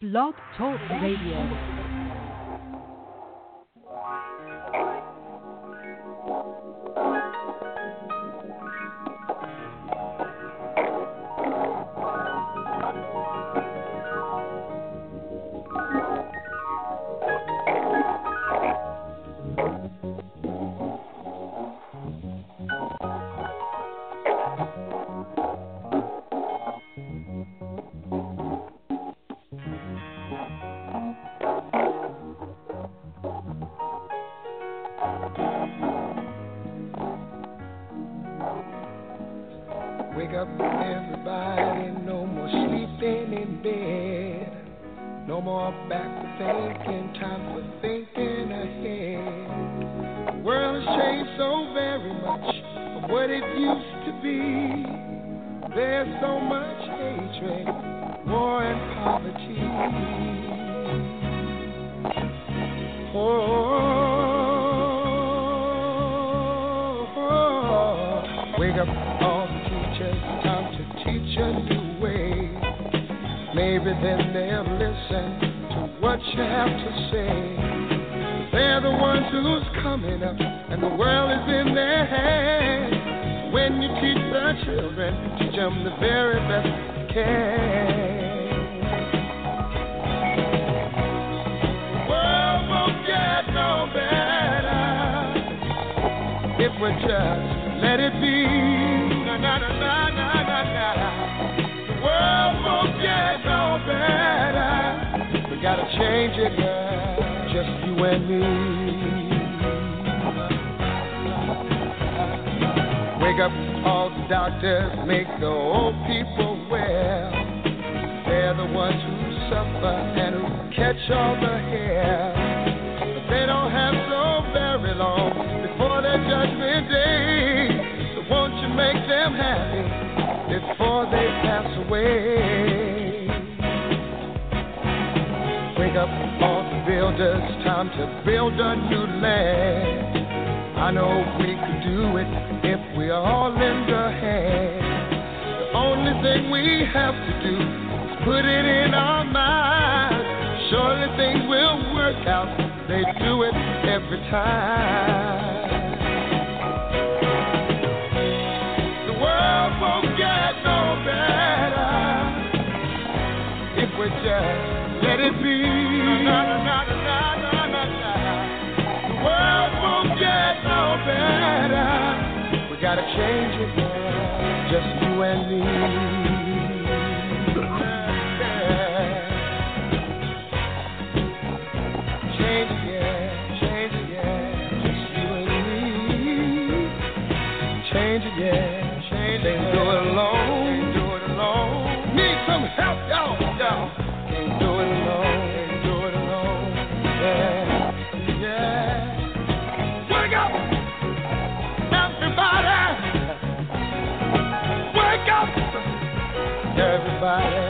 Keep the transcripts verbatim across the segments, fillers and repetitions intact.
Blog Talk Radio. Wake up, everybody, no more sleeping in bed. No more back to thinking, time for thinking ahead. The world has changed so very much from what it used to be. There's so much hatred, war and poverty. Oh, oh, oh. Wake up, all the teachers, time to teach a new way. Maybe then they'll listen to what you have to say. They're the ones who's coming up, and the world is in their hands. When you teach the children, teach them the very best you can. The world won't get no better if we just let it be. Na na na na na na na. The world won't get no better. We gotta change it, girl. Just you and me. Wake up, all the doctors, make the old people well. They're the ones who suffer and who catch all the hair. But they don't have so very long before their judgment day. So won't you make them happy before they pass away? Wake up, all the builders, time to build a new land. I know we could do it if we all lend a hand. The only thing we have to do is put it in our minds. Surely things will work out. They do it every time. The world won't get no better if we just let it be. Na, na, na, na, na, na, na. The world won't get no better. We gotta change it, girl. Just you and me. Yeah. Change it, yeah. Change it, yeah. Just you and me. Change it, yeah. Change it. Can't do it alone. Can't do it alone. Need some help, y'all. Y'all. Can't do it alone. Can't do it alone. Yeah. Yeah. Wake up, everybody. Wake up, everybody.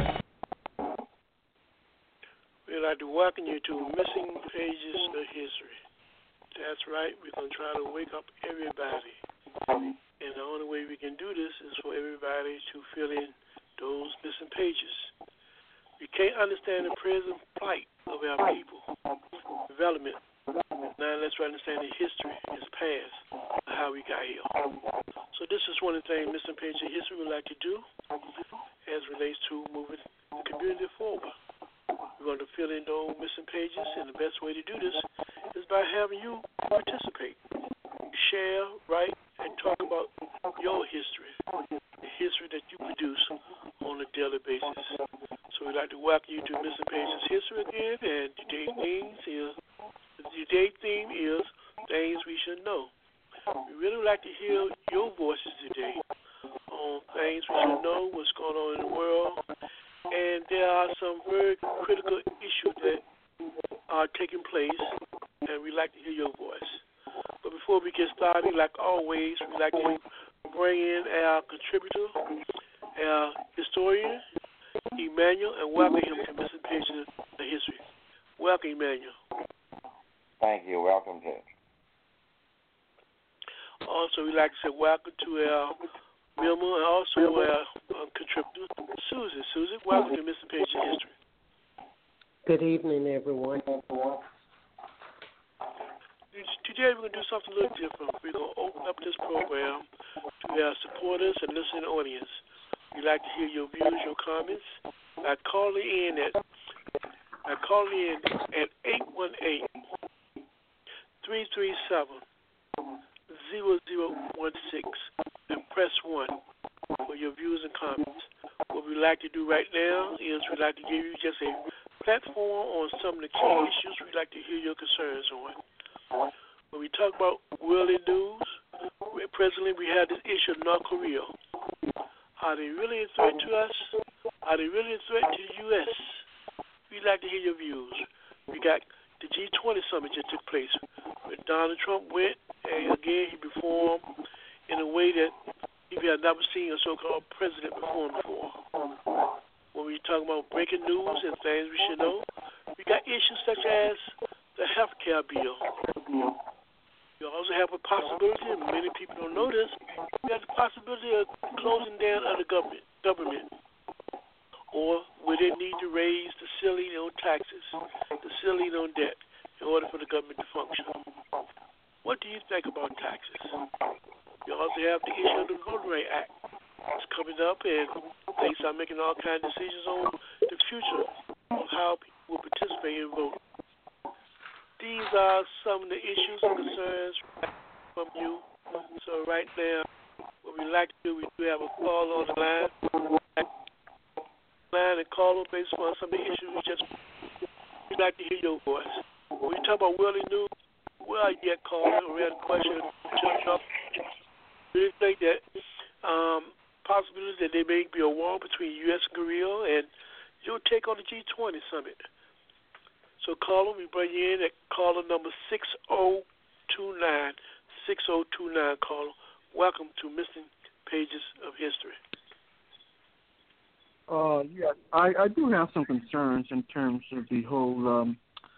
We'd like to welcome you to Missing Pages of History. That's right, we're going to try to wake up everybody. And the only way we can do this is for everybody to fill in those missing pages. We can't understand the present plight of our people, development. Now let's understand the history, its past, of how we got here. So this is one of the things Missing Pages of History would like to do as relates to moving the community forward. We're going to fill in those missing pages, and the best way to do this is by having you participate, share, write, and talk about your history, the history that you produce on a daily basis. So we'd like to welcome you to Missing Pages History again, and today's theme is today's theme is things we should know. We really would like to hear your voices today on things we should know, what's going on in the world. And there are some very critical issues that are taking place, and we'd like to hear your voice. But before we get started, like always, we'd like to bring in our contributor, our historian, Emmanuel, and welcome him to Missing Pages of History. Welcome, Emmanuel. Thank you. Welcome, Judge. Also, we'd like to say welcome to our member and also our um, contributor, Susan. Susan, welcome to Missing Pages of History. Good evening, everyone. Today we're going to do something a little different. We're going to open up this program to our supporters and listening audience. We'd like to hear your views, your comments. By calling in at by calling in at eight one eight, three three seven, zero zero one six and press one for your views and comments. What we'd like to do right now is we'd like to give you just a platform on some of the key issues we'd like to hear your concerns on. When we talk about worldly news, presently we have this issue of North Korea. Are they really a threat to us? Are they really a threat to the U S? We'd like to hear your views. We got the G twenty summit that took place where Donald Trump went, and again he performed in a way that we have never seen a so-called president perform before. When we talk about breaking news and things we should know, we got issues such as the health care bill. We also have a possibility, and many people don't know this, we have the possibility of closing down of the government, government. Or will they need to raise the ceiling on taxes, the ceiling on debt, in order for the government to function? What do you think about taxes? We also have the issue of the Voting Rights Act. It's coming up, and they start making all kinds of decisions on the future of how people will participate in voting. These are some of the issues and concerns from you. So right now, what we like to do, we do have a call on the line. Line and call them based on some of the issues we just, we'd like to hear your voice. When we talk about worldly news, we are yet calling. We had a question. Do you think that um, possibility that there may be a war between U S and Korea, and your take on the G twenty summit? So call them. We bring you in at caller number six oh two nine, six oh two nine, caller. Welcome to Missing Pages of History. Uh, yes, I, I do have some concerns in terms of the whole um,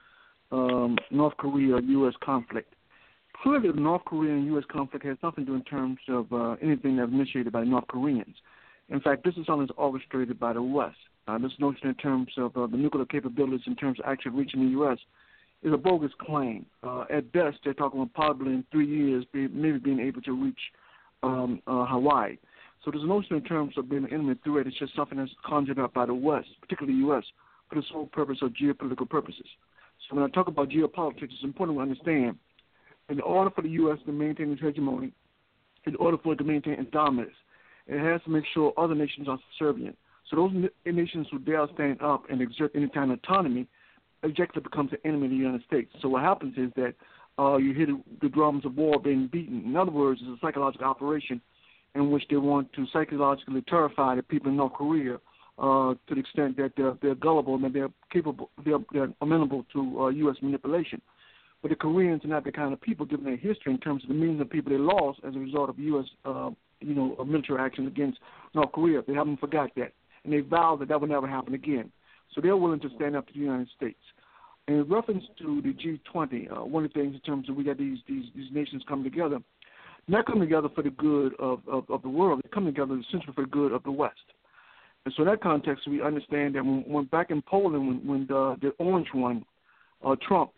um, North Korea-U S conflict. Clearly, the North Korean-U S conflict has nothing to do in terms of uh, anything that's initiated by North Koreans. In fact, this is something that's orchestrated by the West. Uh, this notion in terms of uh, the nuclear capabilities in terms of actually reaching the U S is a bogus claim. Uh, at best, they're talking about probably in three years be, maybe being able to reach um, uh, Hawaii. So there's a notion in terms of being an imminent threat. It's just something that's conjured up by the West, particularly the U S, for the sole purpose of geopolitical purposes. So when I talk about geopolitics, it's important to understand, in order for the U S to maintain its hegemony, in order for it to maintain its dominance, it has to make sure other nations are subservient. So those nations who dare stand up and exert any kind of autonomy objectively becomes an enemy of the United States. So what happens is that uh, you hear the, the drums of war being beaten. In other words, it's a psychological operation in which they want to psychologically terrify the people in North Korea uh, to the extent that they're, they're gullible and that they're capable, they're, they're amenable to uh, U S manipulation. But the Koreans are not the kind of people, given their history in terms of the millions of people they lost as a result of U S Uh, you know, military action against North Korea. They haven't forgot that. And they vowed that that would never happen again. So they're willing to stand up to the United States. And in reference to the G twenty, uh, one of the things in terms of we got these, these, these nations coming together, not coming together for the good of, of, of the world, they're coming together essentially for the good of the West. And so in that context, we understand that when, when back in Poland, when, when the, the orange one, uh, Trump,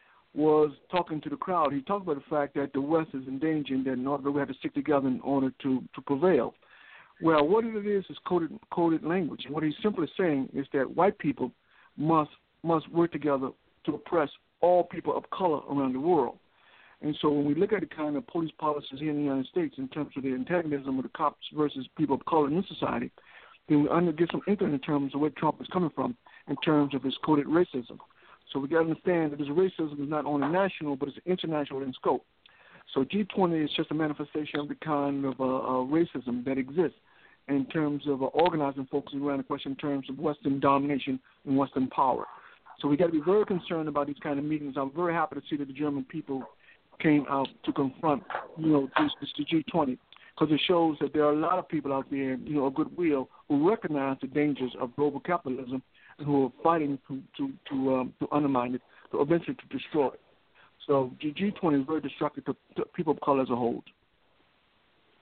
was talking to the crowd, he talked about the fact that the West is in danger and that in order we have to stick together in order to, to prevail. Well, what it is is coded, coded language. And what he's simply saying is that white people must must work together to oppress all people of color around the world. And so when we look at the kind of police policies here in the United States in terms of the antagonism of the cops versus people of color in this society, then we under get some inkling in terms of where Trump is coming from in terms of his coded racism. So we got to understand that this racism is not only national, but it's international in scope. So G twenty is just a manifestation of the kind of uh, uh, racism that exists in terms of uh, organizing folks around the question in terms of Western domination and Western power. So we got to be very concerned about these kind of meetings. I'm very happy to see that the German people came out to confront, you know, this, this the G twenty, because it shows that there are a lot of people out there, you know, of goodwill who recognize the dangers of global capitalism and who are fighting to to to, um, to undermine it, to eventually to destroy it. So the G twenty is very destructive to, to people of color as a whole.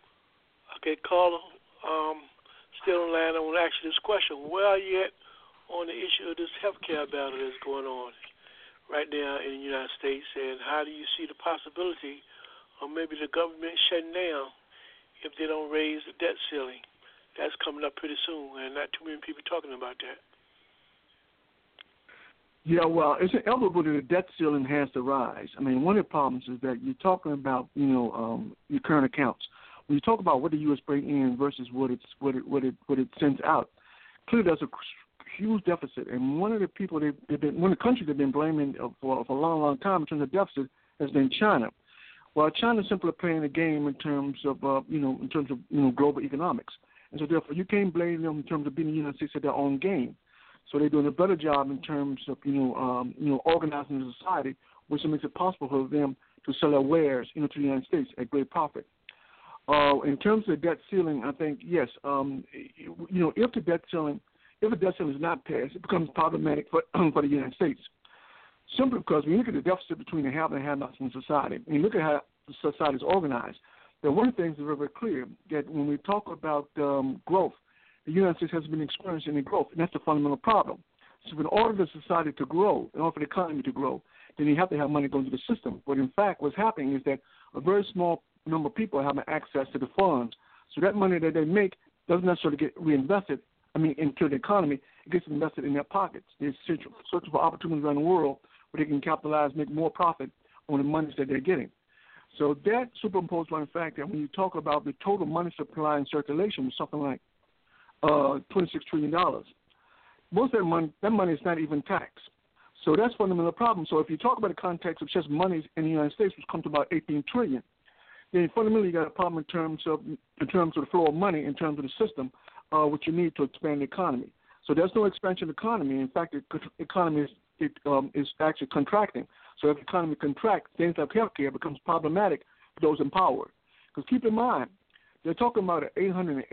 Okay, caller, um, still on line. I want to ask you this question: where are you at on the issue of this health care battle that's going on right now in the United States, and how do you see the possibility of maybe the government shutting down if they don't raise the debt ceiling? That's coming up pretty soon, and not too many people talking about that. Yeah, well, it's inevitable that the debt ceiling has to rise. I mean, one of the problems is that you're talking about, you know, um, your current accounts. When you talk about what the U S brings in versus what it's what it what it what it sends out, clearly there's a huge deficit. And one of the people they've, they've been, one of the countries they've been blaming for for a long, long time in terms of deficit has been China. Well, China's simply playing the game in terms of uh, you know in terms of you know global economics, and so therefore you can't blame them in terms of being the United States at their own game. So they're doing a better job in terms of, you know, um, you know, organizing the society, which makes it possible for them to sell their wares, you know, to the United States at great profit. Uh, in terms of the debt ceiling, I think yes, um, you know, if the debt ceiling, if the debt ceiling is not passed, it becomes problematic for for the United States. Simply because when you look at the deficit between the have and the have-nots in society, and you look at how the society is organized, then one of the things is very, very clear that when we talk about um, growth, the United States has been experiencing any growth, and that's the fundamental problem. So in order for the society to grow, in order for the economy to grow, then you have to have money going to the system. But in fact, what's happening is that a very small number of people are having access to the funds. So that money that they make doesn't necessarily get reinvested, I mean, into the economy. It gets invested in their pockets. They're searching for opportunities around the world where they can capitalize, make more profit on the monies that they're getting. So that superimposed on the fact that when you talk about the total money supply and circulation was something like Uh, twenty-six trillion dollars. Most of that money, that money is not even taxed. So that's fundamental problem. So if you talk about the context of just monies in the United States, which comes to about eighteen trillion dollars, then fundamentally you got a problem in terms of in terms of the flow of money, in terms of the system, uh, which you need to expand the economy. So there's no expansion of the economy. In fact, the economy is, it, um, is actually contracting. So if the economy contracts, things like healthcare becomes problematic for those in power. Because keep in mind, they're talking about an eight hundred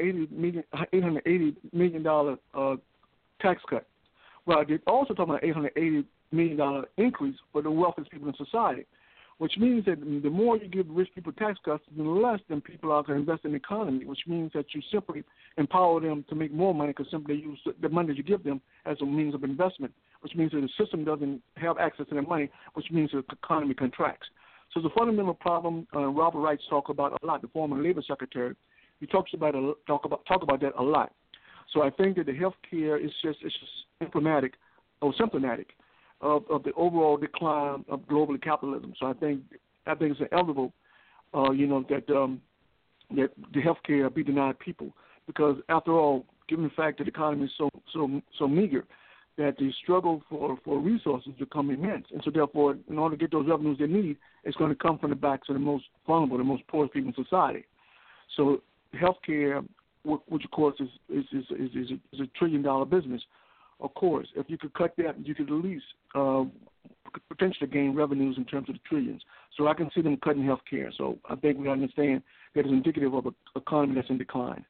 eighty million dollars uh, tax cut. Well, they're also talking about an eight hundred eighty million dollars increase for the wealthiest people in society, which means that the more you give rich people tax cuts, the less than people are going to invest in the economy, which means that you simply empower them to make more money because simply use the money that you give them as a means of investment, which means that the system doesn't have access to their money, which means that the economy contracts. So it's a fundamental problem. Uh, Robert Wright talks about a lot. The former Labor Secretary, he talks about a, talk about talk about that a lot. So I think that the health care is just it's just symptomatic or symptomatic of, of the overall decline of global capitalism. So I think I think it's inevitable, uh, you know, that um, that the health care be denied people because after all, given the fact that the economy is so so so meager, that the struggle for, for resources become immense. And so therefore, in order to get those revenues they need, it's going to come from the backs of the most vulnerable, the most poor people in society. So healthcare, which of course is is, is, is, is, a, is a trillion-dollar business, of course, if you could cut that, you could at least uh, potentially gain revenues in terms of the trillions. So I can see them cutting healthcare. So I think we understand that it's indicative of an economy that's in decline.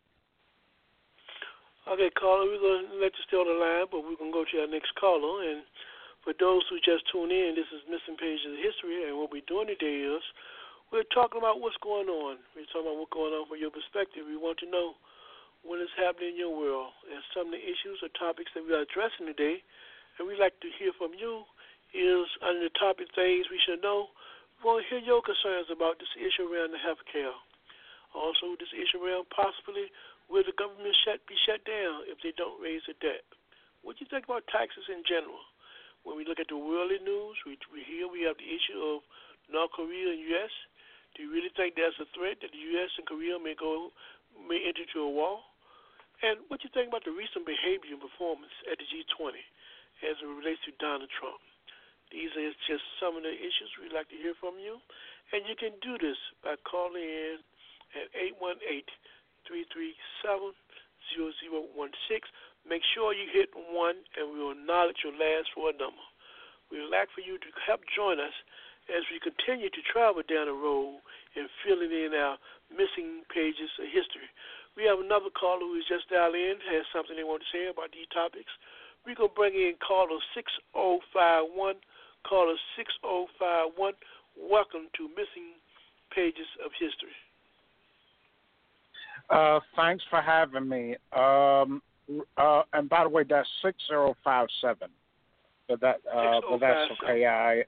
Okay, caller, we're going to let you stay on the line, but we're going to go to our next caller. And for those who just tune in, this is Missing Pages of History, and what we're doing today is we're talking about what's going on. We're talking about what's going on from your perspective. We want to know what is happening in your world and some of the issues or topics that we are addressing today. And we'd like to hear from you is under the topic things we should know. We want to hear your concerns about this issue around the health care. Also, this issue around possibly will the government shut, be shut down if they don't raise the debt? What do you think about taxes in general? When we look at the worldly news, we, we hear we have the issue of North Korea and U S Do you really think there's a threat that the U S and Korea may go may enter into a war? And what do you think about the recent behavior and performance at the G twenty as it relates to Donald Trump? These are just some of the issues we'd like to hear from you. And you can do this by calling in at eight one eight, three three seven, zero zero one six. Make sure you hit one, and we will acknowledge your last four number. We would like for you to help join us as we continue to travel down the road and filling in our missing pages of history. We have another caller who is just dialed in, has something they want to say about these topics. We're going to bring in caller six oh five one. Caller six oh five one. Welcome to Missing Pages of History. Uh, thanks for having me. Um, uh, and by the way, that's six zero five seven. But that, uh, but that's okay. I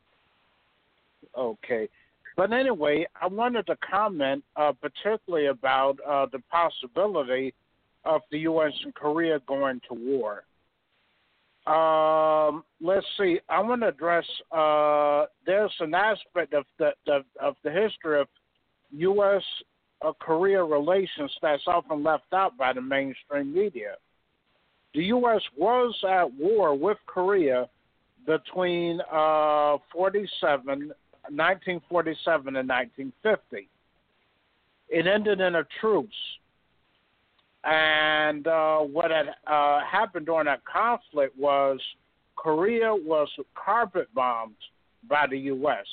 okay. But anyway, I wanted to comment uh, particularly about uh, the possibility of the U S and Korea going to war. Um, let's see. I want to address. Uh, there's an aspect of the, the of the history of U S uh, Korea relations that's often left out by the mainstream media. The U S was at war with Korea between uh, forty-seven, nineteen forty-seven and nineteen fifty. It ended in a truce. And uh, what had uh, happened during that conflict was Korea was carpet bombed by the U S.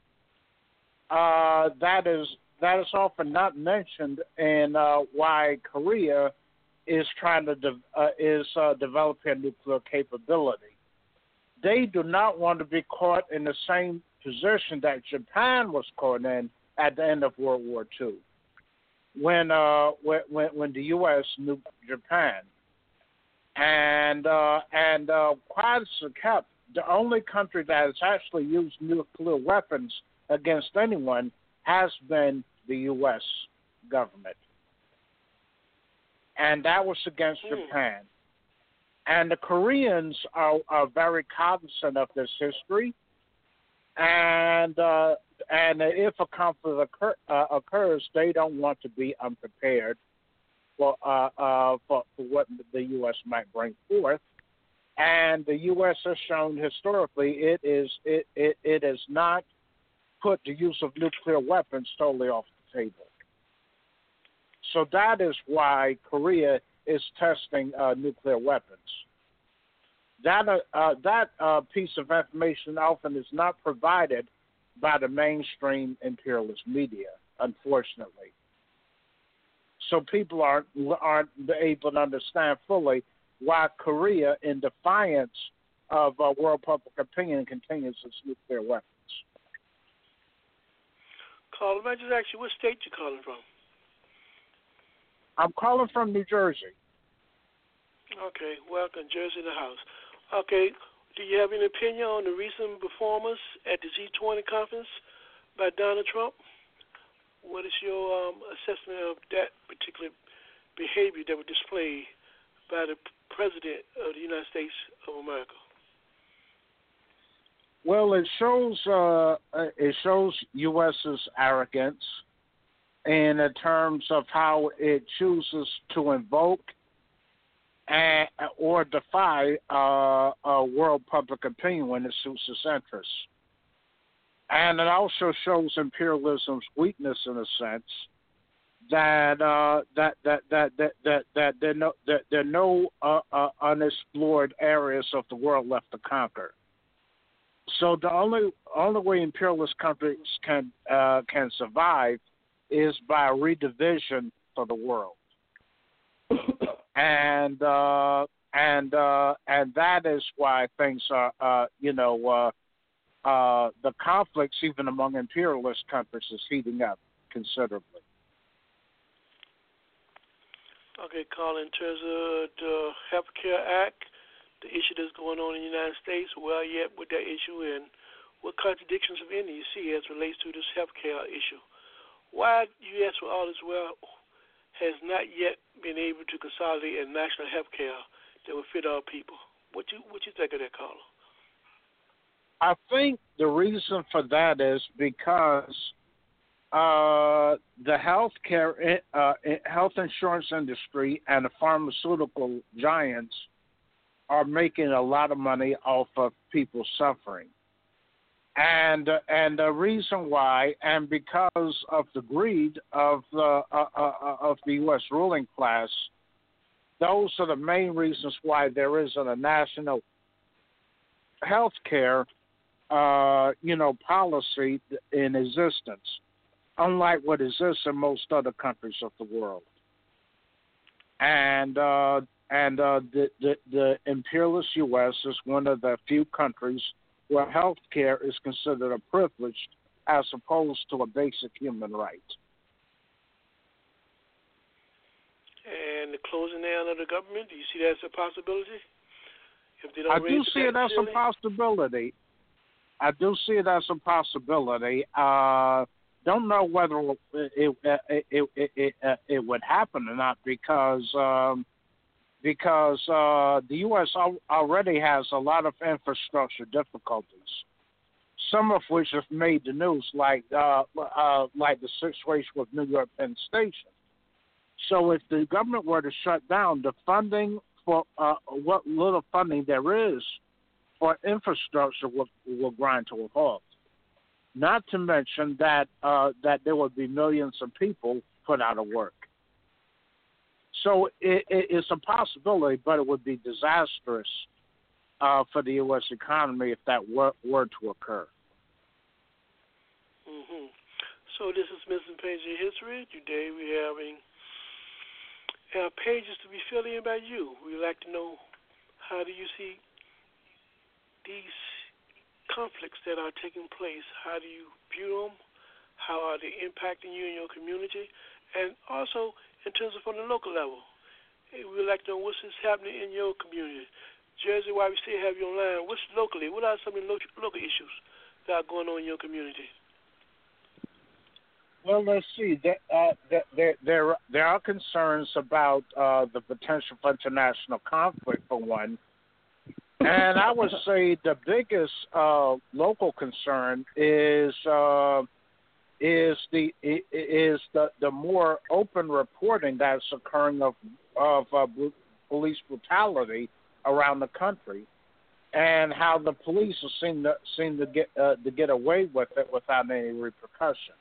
Uh, that is that is often not mentioned in uh, why Korea is trying to de- uh, is uh, developing nuclear capability. They do not want to be caught in the same position that Japan was caught in at the end of World War Two. When uh when when the U S nuked Japan, and uh, and uh, quite as kept, the only country that has actually used nuclear weapons against anyone has been the U S government, and that was against mm. Japan. And the Koreans are, are very cognizant of this history, and uh, and if a conflict occur, uh, occurs, they don't want to be unprepared for, uh, uh, for for what the U S might bring forth. And the U S has shown historically it is it it, it has not put the use of nuclear weapons totally off the table. So that is why Korea is testing uh, nuclear weapons. That uh, uh, that uh, piece of information often is not provided by the mainstream imperialist media, unfortunately. So people aren't aren't able to understand fully why Korea, in defiance of uh, world public opinion, continues its nuclear weapons. Carl, let me just ask you, what state you calling from? I'm calling from New Jersey. Okay, welcome, Jersey in the house. Okay, do you have any opinion on the recent performance at the G twenty conference by Donald Trump? What is your um, assessment of that particular behavior that was displayed by the President of the United States of America? Well, it shows uh, it shows U.S.'s arrogance in terms of how it chooses to invoke and, or defy uh, uh, world public opinion when it suits its interests. And it also shows imperialism's weakness in a sense that uh, that, that, that, that, that, that there are no, that there are no uh, uh, unexplored areas of the world left to conquer. So the only only way imperialist countries can uh, can survive is by a redivision for the world, and uh, and uh, and that is why things are uh, you know uh, uh, the conflicts even among imperialist countries is heating up considerably. Okay, Carl. In terms of the Health Care Act, the issue that's going on in the United States, where yet with that issue, and what contradictions, if any, you see as relates to this health care issue? Why U S, with all this well, has not yet been able to consolidate a national health care that would fit all people? What you what you think of that, Carla? I think the reason for that is because uh, the healthcare, uh, health insurance industry and the pharmaceutical giants are making a lot of money off of people suffering. And and the reason why, and because of the greed of the uh, uh, of the U S ruling class, those are the main reasons why there isn't a national health care, uh, you know, policy in existence, unlike what exists in most other countries of the world. And uh, and uh, the, the the imperialist U S is one of the few countries where health care is considered a privilege as opposed to a basic human right. and the closing down of the government? Do you see that as a possibility? If they don't I raise do see it as a possibility. I do see it as a possibility. Uh, don't know whether it it it it, it, uh, it would happen or not because um, because uh, the U S al- already has a lot of infrastructure difficulties, some of which have made the news, like uh, uh, like the situation with New York Penn Station. So if the government were to shut down, the funding for uh, what little funding there is for infrastructure will, will grind to a halt. Not to mention that uh, that there would be millions of people put out of work. So it, it, it's a possibility, but it would be disastrous uh, for the U S economy if that were, were to occur. Mm-hmm. So this is Missing Pages of History. Today we're having uh, pages to be filled in by you. We'd like to know, how do you see these conflicts that are taking place? How do you view them? How are they impacting you and your community? And also, in terms of on the local level, we'd like to know what's happening in your community. Jersey, while we still have you online, what's locally? What are some of the local issues that are going on in your community? Well, let's see. There, uh, there, there, there are concerns about uh, the potential for international conflict, for one. And I would say the biggest uh, local concern is uh, is the is the, the more open reporting that's occurring of of uh, police brutality around the country, and how the police seem to seem to get uh, to get away with it without any repercussions.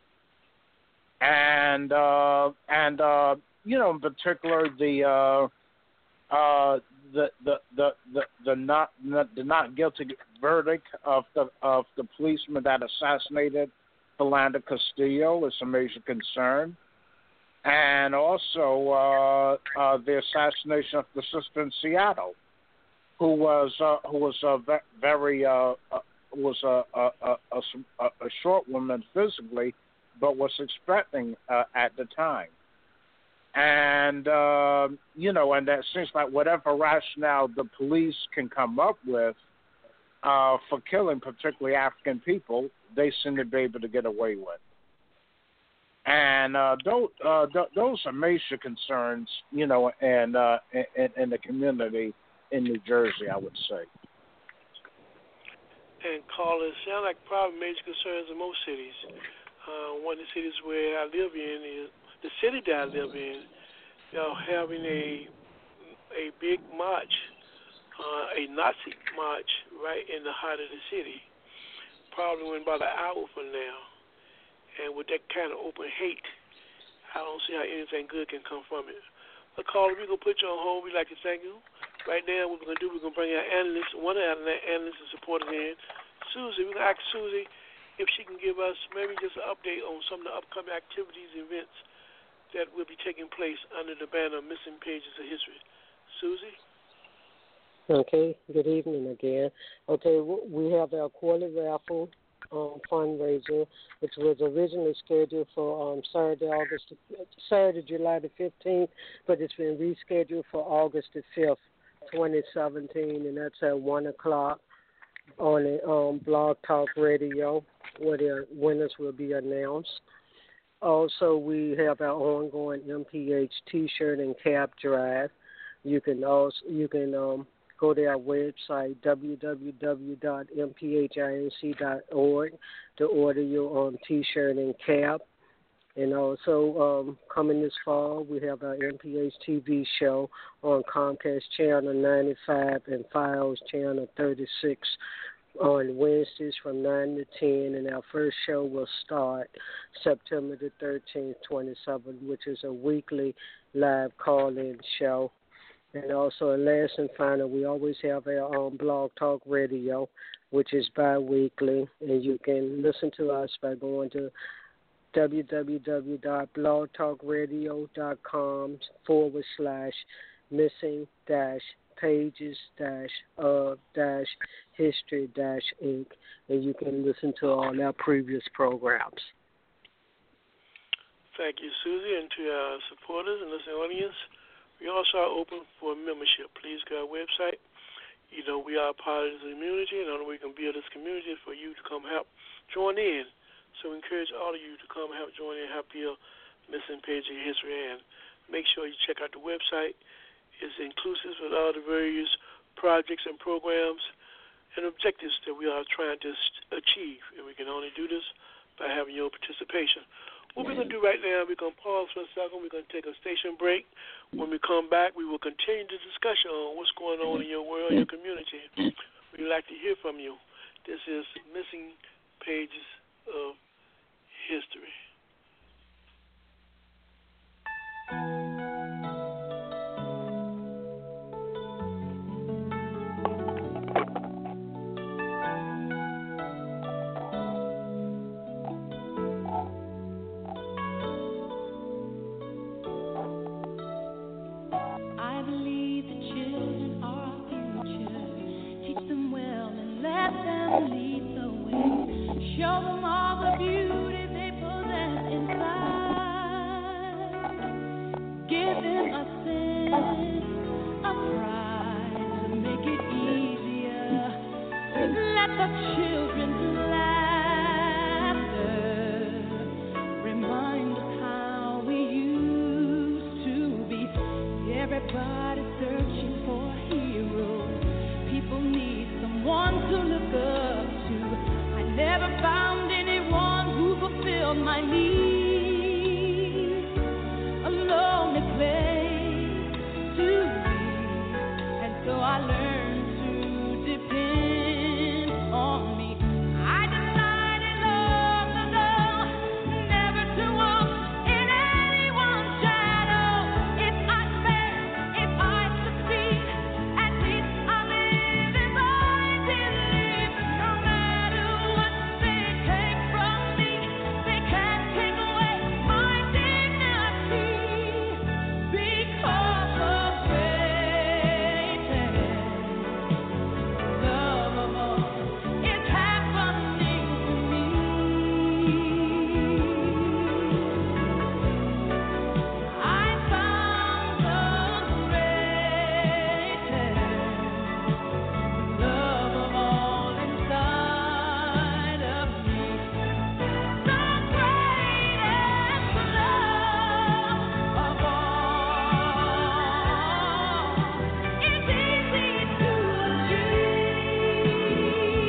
And uh, and uh, you know, in particular, the uh, uh, the, the the the the not the not guilty verdict of the of the policeman that assassinated Philando Castillo is a major concern, and also uh, uh, the assassination of the sister in Seattle, who was uh, who was a very uh, uh, was a a, a, a a short woman physically, but was expecting uh, at the time. And, uh, you know, and that seems like whatever rationale the police can come up with uh, for killing particularly African people, they seem to be able to get away with. And uh, those, uh, th- those are major concerns, you know, and uh, in, in the community in New Jersey, I would say. And callers sound like probably major concerns in most cities. Uh, one of the cities where I live in is the city that I live in. You know, having a a big march, uh, a Nazi march, right in the heart of the city. Probably went about an hour from now, and with that kind of open hate, I don't see how anything good can come from it. But caller, we're gonna put you on hold. We'd like to thank you. Right now, what we're gonna do, we're gonna bring our analyst, one of our analysts and supporters in, Susie. We're gonna ask Susie if she can give us maybe just an update on some of the upcoming activities, events that will be taking place under the banner of Missing Pages of History. Susie? Okay, good evening again. Okay, we have our quarterly raffle um, fundraiser, which was originally scheduled for um, Saturday, August, Saturday, July the fifteenth, but it's been rescheduled for August the fifth, twenty seventeen, and that's at one o'clock on the um, Blog Talk Radio, where the winners will be announced. Also, we have our ongoing M P H T-shirt and cap drive. You can also you can um, go to our website w w w dot m p h inc dot org to order your um, T-shirt and cap. And also, um, coming this fall, we have our M P H T V show on Comcast Channel ninety-five and Fios Channel thirty-six on Wednesdays from nine to ten, and our first show will start September the thirteenth, twenty seventeen, which is a weekly live call-in show. And also, last and final, we always have our own Blog Talk Radio, which is bi-weekly, and you can listen to us by going to w w w dot blog talk radio dot com forward slash missing dash pages dash of dash history dash inc, and you can listen to all our previous programs. Thank you, Susie, and to our supporters and listening audience. We also are open for membership. Please go to our website. You know, we are a part of this community, and the only way we can build this community is for you to come help join in. So we encourage all of you to come help join in, help build Missing Page of History, and make sure you check out the website. It's inclusive of all the various projects and programs and objectives that we are trying to achieve, and we can only do this by having your participation. What we're going to do right now, we're going to pause for a second. We're going to take a station break. When we come back, we will continue the discussion on what's going on in your world, your community. We'd like to hear from you. This is Missing Pages of History. Show them all the beauty they possess inside. Give them a sense of pride to make it easier. Let the children's laughter remind us how we used to be. Everybody searching for a hero. People need someone to look up to. Never found anyone who fulfilled my needs. A lonely place to be, and so I learned to depend on me. I decided long ago never to walk in anyone's shadow. If I fail, if I succeed, at least I live as I believe. No matter what they take from me, they can't take away my dignity. Because of greatness, love of all is happening to me. I found the greatest love of all inside of me. The greatest love of all is easy to achieve.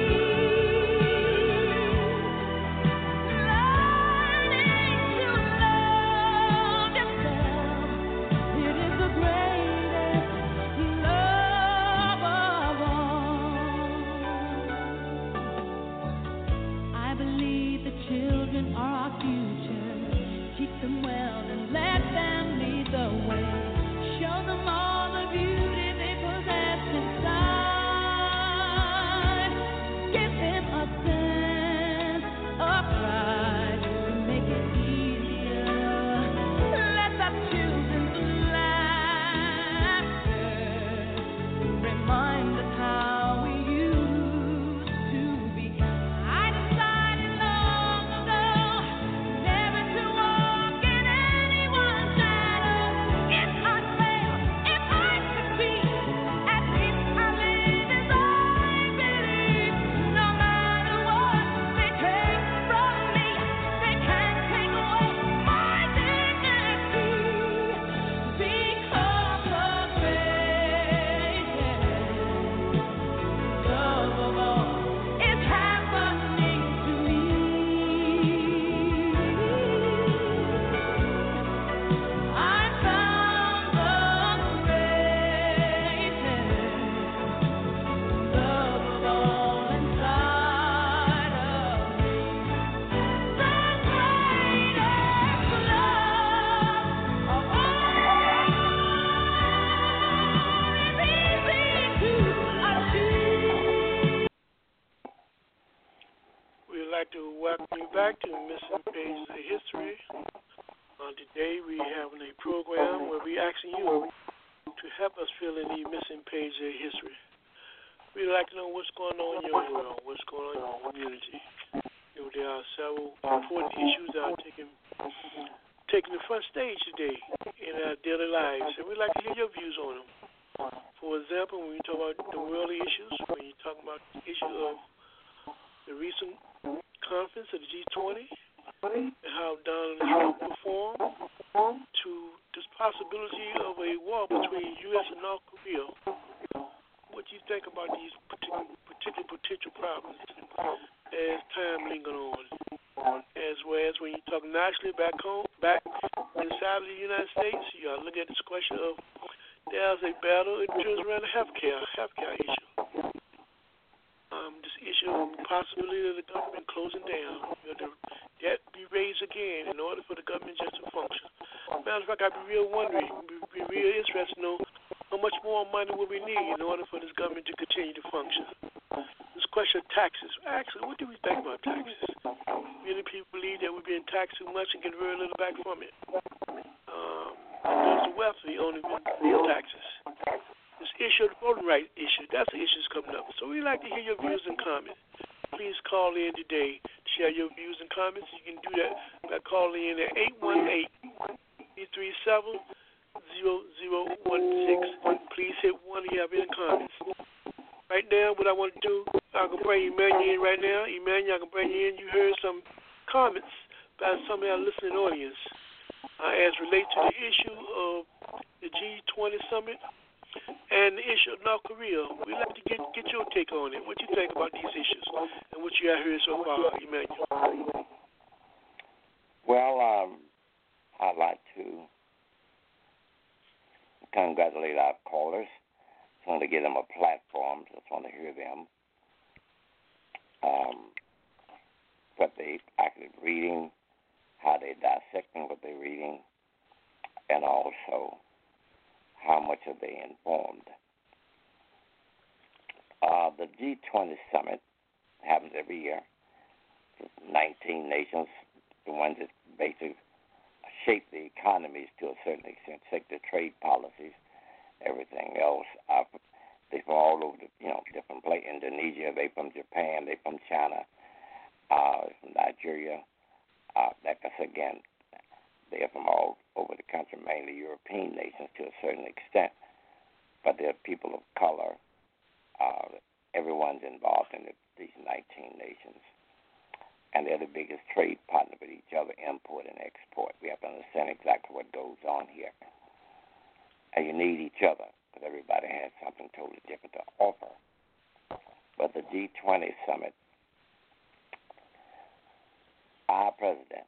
Learning to love yourself, it is the greatest love of all. I believe the children are our future. Teach them well and let them lead the way. Show them all the beauty they possess inside. Give them a sense of pride to make it easier. Let the children's laughter remind us how we used to be. I decided long ago never to walk in anyone's shadow. If I fail, if I succeed, at least I live as I believe. No matter what they take from me, they can't take away my dignity. Because of greatness, love of all is happening to me. I found the greatest love of all inside of me. The greatest love of all is easy to achieve. We'd like to welcome you back to Missing Pages of History. Uh, today we having a program where we asking you to help us fill in the missing pages of history. We'd like to know what's going on in your world, what's going on in your community. You know, there are several important issues that are taking taking the front stage today in our daily lives, and we'd like to hear your views on them. For example, when you talk about the worldly issues, when you talk about the issue of the recent conference of the G twenty, and how Donald Trump performed, to this possibility of a war between U S and North Korea. What do you think about these particular, particular potential problems as time lingers on? As well as when you talk nationally back home, back inside of the United States, you got to look at this question of there's a battle in terms around the healthcare, healthcare issue. Um, this issue of possibility of the government closing down, you know, that be raised again in order for the government just to function. Matter of fact, I'd be real wondering, be, be real interested to know how much more money will we need in order for this government to continue to function. This question of taxes. Actually, what do we think about taxes? Many people believe that we're being taxed too much and get very little back from it. Um, and those the wealthy only pay taxes. This issue of the voting rights issue, that's the issue that's coming up. So we'd like to hear your views and comments. Please call in today to share your views and comments. You can do that by calling in at eight one eight, three three seven, zero zero one six. Please hit one if you have any comments. Right now, what I want to do, I can bring Emmanuel in right now. Emmanuel, I can bring you in. You heard some comments by some of our listening audience uh, as relates to the issue of the G twenty summit and the issue of North Korea. We'd like to get get your take on it. What you think about these issues and what you have heard so far, Emmanuel? Well, um, I'd like to congratulate our callers. Just want to give them a platform. Just want to hear them. Um, what they actually reading, how they dissecting what they're reading, and also how much are they informed. Uh, the G twenty summit happens every year. nineteen nations, the ones that basically shape the economies to a certain extent, shape the trade policies, everything else. Uh, they from all over, the, you know, different places. Indonesia, they from Japan, they from China, uh, from Nigeria. Uh, that's again, they are from all over the country, mainly European nations to a certain extent. But they're people of color. Uh, everyone's involved in the, these nineteen nations. And they're the biggest trade partner with each other, import and export. We have to understand exactly what goes on here. And you need each other because everybody has something totally different to offer. But the G twenty summit, our president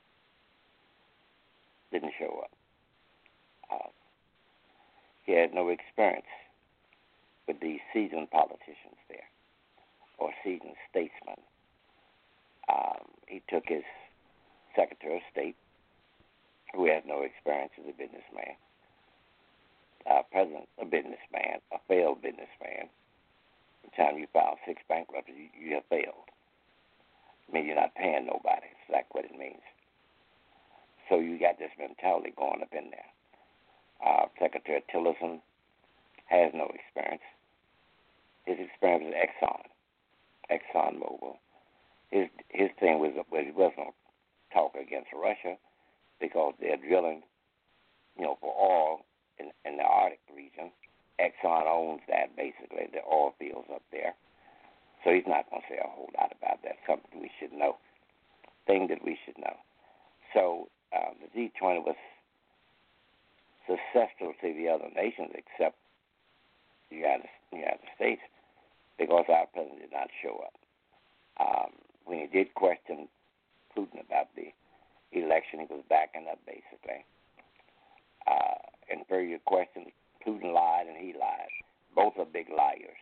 didn't show up. Uh, he had no experience with these seasoned politicians there or seasoned statesmen. Um, he took his Secretary of State, who had no experience as a businessman, uh, president, a businessman, a failed businessman. By the time you file six bankruptcies, you, you have failed. I mean, you're not paying nobody. That's what it means. So you got this mentality going up in there. Uh, Secretary Tillerson has no experience. His experience is Exxon, Exxon Mobil. His his thing was well, he wasn't going to talk against Russia because they're drilling, you know, for oil in, in the Arctic region. Exxon owns that basically, the oil fields up there. So he's not going to say a whole lot about that. Something we should know, thing that we should know. So um, the G twenty was successful to the other nations except the United, United States because our president did not show up. Um, when he did question Putin about the election, he was backing up, basically. Uh, and for your question, Putin lied and he lied. Both are big liars.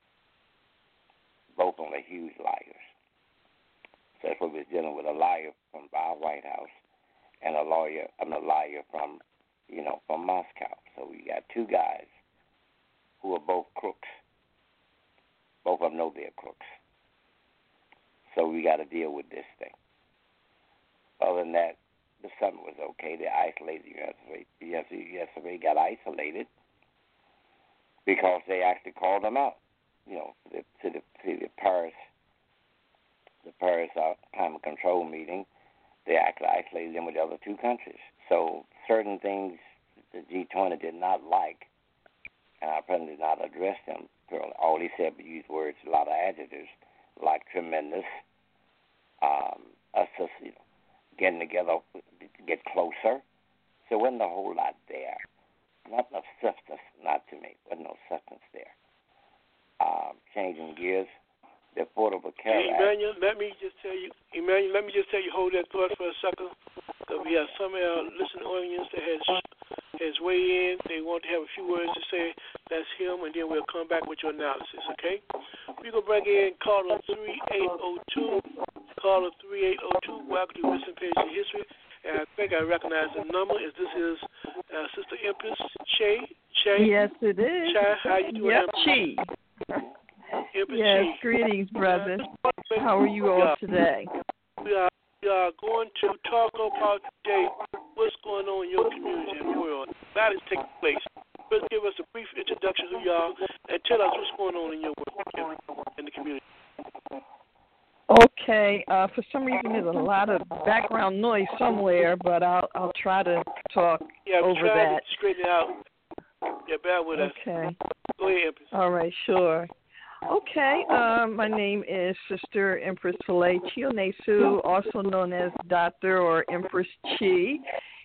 Both are huge liars. So that's what we're dealing with, a liar from our White House and a lawyer, I mean, a liar from, you know, from Moscow. So we got two guys who are both crooks. Both of them know they're crooks. So we got to deal with this thing. Other than that, the summit was okay. They isolated the U S A. U S A got isolated because they actually called them out. You know, to the to the, to the Paris, the Paris uh, climate control meeting. they actually, actually limit the other two countries. So certain things the G twenty did not like, and our president did not address them. All he said was use words, a lot of adjectives, like tremendous, um, us just, you know, getting together to get closer. So there wasn't a whole lot there. Not enough substance, not to me. Wasn't no substance there. Um, changing gears, the Affordable Care Hey, Act. Emmanuel, let me just tell you, Emmanuel, let me just tell you, hold that thought for a second, because we have some of our listening audience that has has weighed in. They want to have a few words to say. That's him, and then we'll come back with your analysis, okay? We're going to bring in caller three eight oh two. Caller three eight oh two. Welcome to Missing Page of History. And I think I recognize the number. Is this is uh, Sister Empress Che? Che? Yes, it is. Che, how you doing? Yep, Chi. Empress Yes, Che. greetings, brother. How are you all today? We are, we are going to talk about today what's going on in your community and world. That is taking place. First, give us a brief introduction to y'all and tell us what's going on in your world in the community. Okay. Uh, for some reason, there's a lot of background noise somewhere, but I'll I'll try to talk yeah, over trying that. To straighten it out. Yeah, bear with us. Okay. Go ahead, Empress. All right, sure. Okay, uh, my name is Sister Empress Filet Chionesu, also known as Doctor or Empress Chi,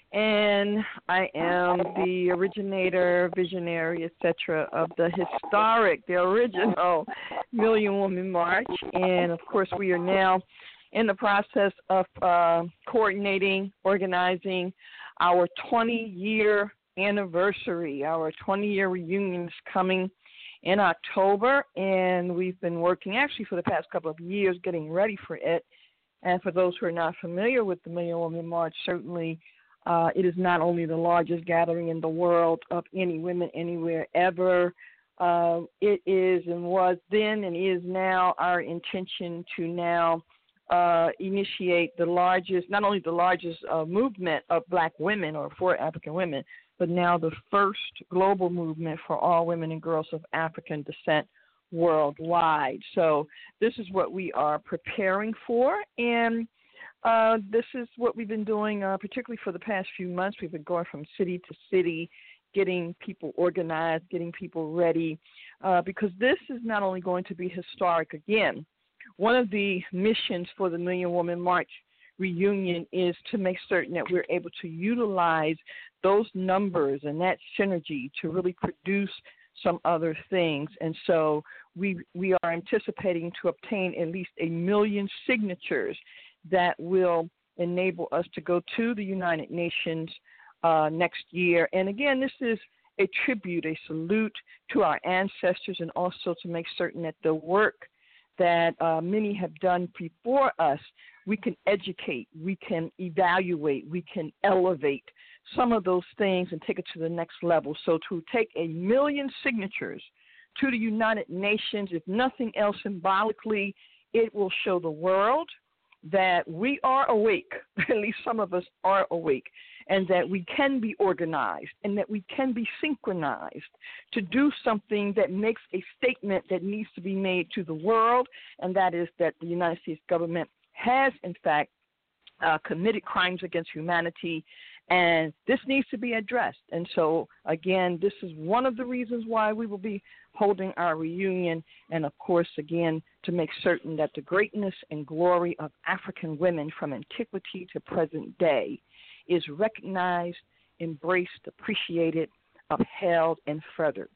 and I am the originator, visionary, et cetera of the historic, the original Million Woman March, and of course we are now in the process of uh, coordinating, organizing our twenty-year anniversary. Our twenty-year reunion is coming in October, and we've been working actually for the past couple of years getting ready for it. And for those who are not familiar with the Million Woman March, certainly uh, it is not only the largest gathering in the world of any women anywhere ever. Uh, it is and was then and is now our intention to now uh, initiate the largest, not only the largest uh, movement of black women or for African women, but now the first global movement for all women and girls of African descent worldwide. So this is what we are preparing for, and uh, this is what we've been doing, uh, particularly for the past few months. We've been going from city to city, getting people organized, getting people ready, uh, because this is not only going to be historic again. One of the missions for the Million Woman March reunion is to make certain that we're able to utilize those numbers and that synergy to really produce some other things. And so we we are anticipating to obtain at least a million signatures that will enable us to go to the United Nations uh, next year. And again, this is a tribute, a salute to our ancestors, and also to make certain that the work that uh, many have done before us, we can educate, we can evaluate, we can elevate some of those things and take it to the next level. So to take a million signatures to the United Nations, if nothing else symbolically, it will show the world that we are awake, at least some of us are awake, and that we can be organized and that we can be synchronized to do something that makes a statement that needs to be made to the world, and that is that the United States government has, in fact, uh, committed crimes against humanity, and this needs to be addressed. And so, again, this is one of the reasons why we will be holding our reunion, and, of course, again, to make certain that the greatness and glory of African women from antiquity to present day is recognized, embraced, appreciated, upheld, and furthered.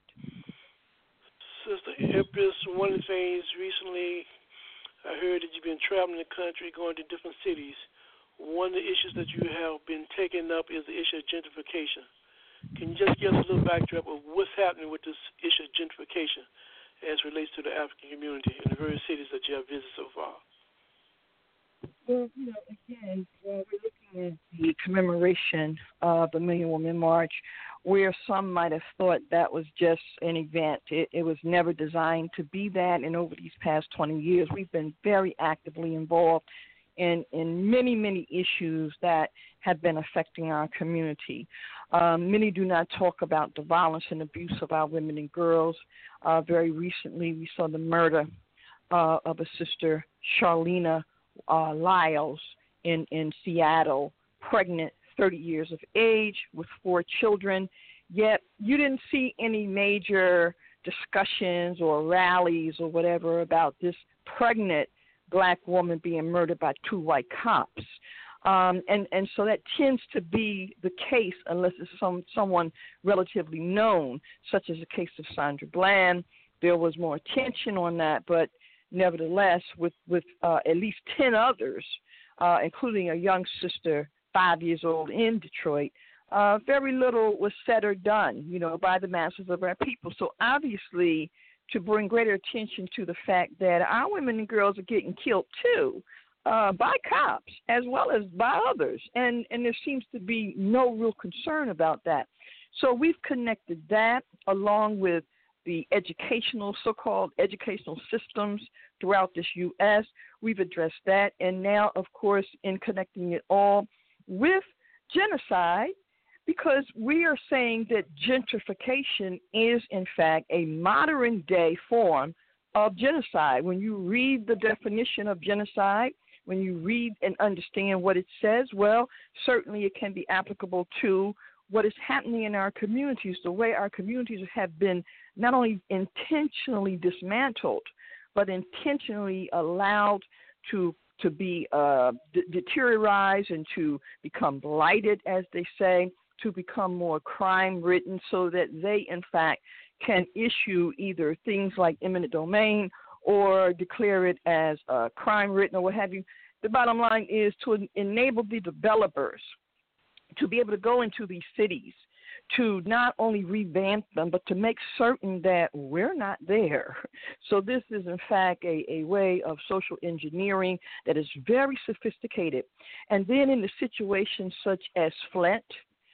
Sister Empress, one of the things recently I heard that you've been traveling the country, going to different cities. One of the issues that you have been taking up is the issue of gentrification. Can you just give us a little backdrop of what's happening with this issue of gentrification as it relates to the African community in the various cities that you have visited so far? Well, you know, again, while we're looking at the commemoration of the Million Woman March, where some might have thought that was just an event, it, it was never designed to be that. And over these past twenty years, we've been very actively involved in, in many, many issues that have been affecting our community. Um, many do not talk about the violence and abuse of our women and girls. Uh, very recently, we saw the murder uh, of a sister, Charlena uh, Lyles, in, in Seattle, pregnant, thirty years of age, with four children, yet you didn't see any major discussions or rallies or whatever about this pregnant black woman being murdered by two white cops. Um, and, and so that tends to be the case unless it's some someone relatively known, such as the case of Sandra Bland. There was more attention on that, but nevertheless, with, with uh, at least ten others, uh, including a young sister, five years old in Detroit, uh, very little was said or done, you know, by the masses of our people. So obviously, to bring greater attention to the fact that our women and girls are getting killed too, Uh, by cops as well as by others, and, and there seems to be no real concern about that. So we've connected that along with the educational, so-called educational systems throughout this U S We've addressed that, and now, of course, in connecting it all with genocide, because we are saying that gentrification is, in fact, a modern-day form of genocide. When you read the definition of genocide, when you read and understand what it says, well, certainly it can be applicable to what is happening in our communities, the way our communities have been not only intentionally dismantled, but intentionally allowed to to be uh, de- deteriorized and to become blighted, as they say, to become more crime-ridden so that they, in fact, can issue either things like eminent domain or declare it as uh, crime-ridden or what have you. The bottom line is to enable the developers to be able to go into these cities, to not only revamp them, but to make certain that we're not there. So this is, in fact, a, a way of social engineering that is very sophisticated. And then in the situations such as Flint,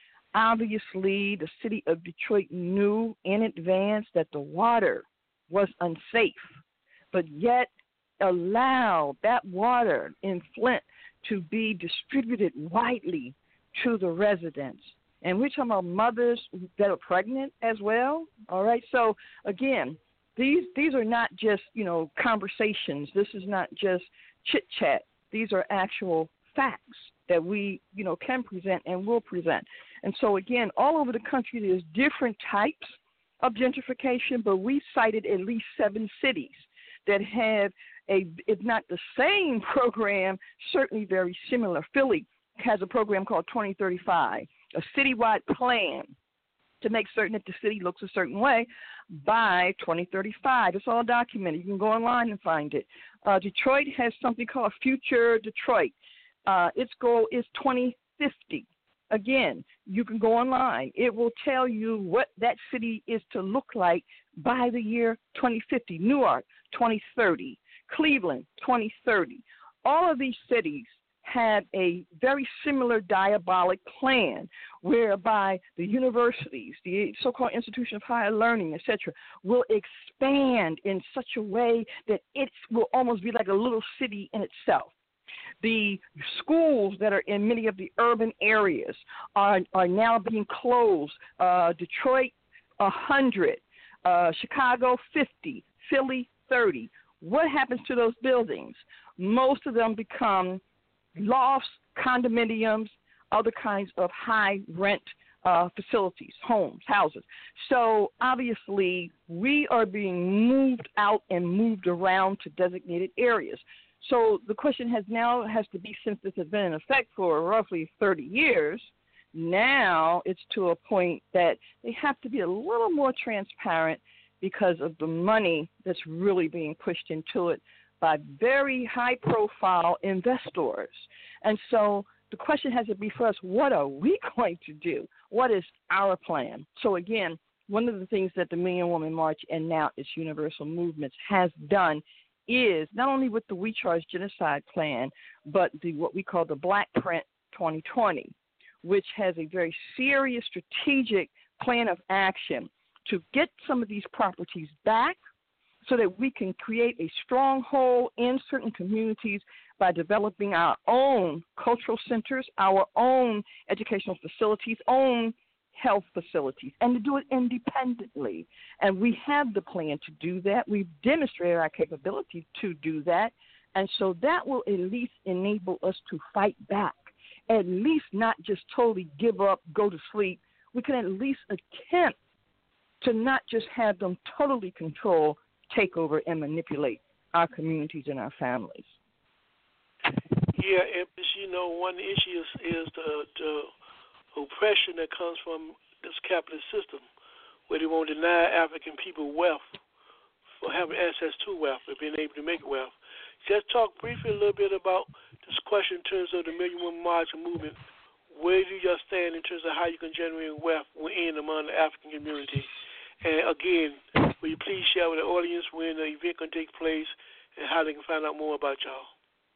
obviously the city of Detroit knew in advance that the water was unsafe, but yet allowed that water in Flint to be distributed widely to the residents. And we're talking about mothers that are pregnant as well. All right. So again, these these are not just, you know, conversations. This is not just chit chat. These are actual facts that we, you know, can present and will present. And so again, all over the country, there's different types of gentrification, but we cited at least seven cities that have a, if not the same program, certainly very similar. Philly has a program called twenty thirty-five, a citywide plan to make certain that the city looks a certain way by twenty thirty-five. It's all documented. You can go online and find it. Uh, Detroit has something called Future Detroit. Uh, its goal is twenty fifty. Again, you can go online. It will tell you what that city is to look like by the year twenty fifty. Newark, twenty thirty. Cleveland, twenty thirty. All of these cities have a very similar diabolic plan whereby the universities, the so-called institution of higher learning, et cetera, will expand in such a way that it will almost be like a little city in itself. The schools that are in many of the urban areas are, are now being closed. Uh, Detroit, one hundred. Uh, Chicago, fifty. Philly, thirty. What happens to those buildings? Most of them become lofts, condominiums, other kinds of high rent uh, facilities, homes, houses. So obviously we are being moved out and moved around to designated areas. So the question has now has to be, since this has been in effect for roughly thirty years, now it's to a point that they have to be a little more transparent because of the money that's really being pushed into it by very high-profile investors. And so the question has to be for us, what are we going to do? What is our plan? So, again, one of the things that the Million Woman March and now its Universal Movements has done is not only with the We Charge Genocide plan, but the what we call the Black Print twenty twenty, which has a very serious strategic plan of action to get some of these properties back so that we can create a stronghold in certain communities by developing our own cultural centers, our own educational facilities, own health facilities, and to do it independently. And we have the plan to do that. We've demonstrated our capability to do that. And so that will at least enable us to fight back, at least not just totally give up, go to sleep. We can at least attempt to not just have them totally control, take over, and manipulate our communities and our families. Yeah, and you know, one issue is, is the, the oppression that comes from this capitalist system, where they want to deny African people wealth, for having access to wealth, or being able to make wealth. Just talk briefly a little bit about this question in terms of the Million Woman March movement. Where do you stand in terms of how you can generate wealth within among the African community? And again, will you please share with the audience when the event can take place and how they can find out more about y'all?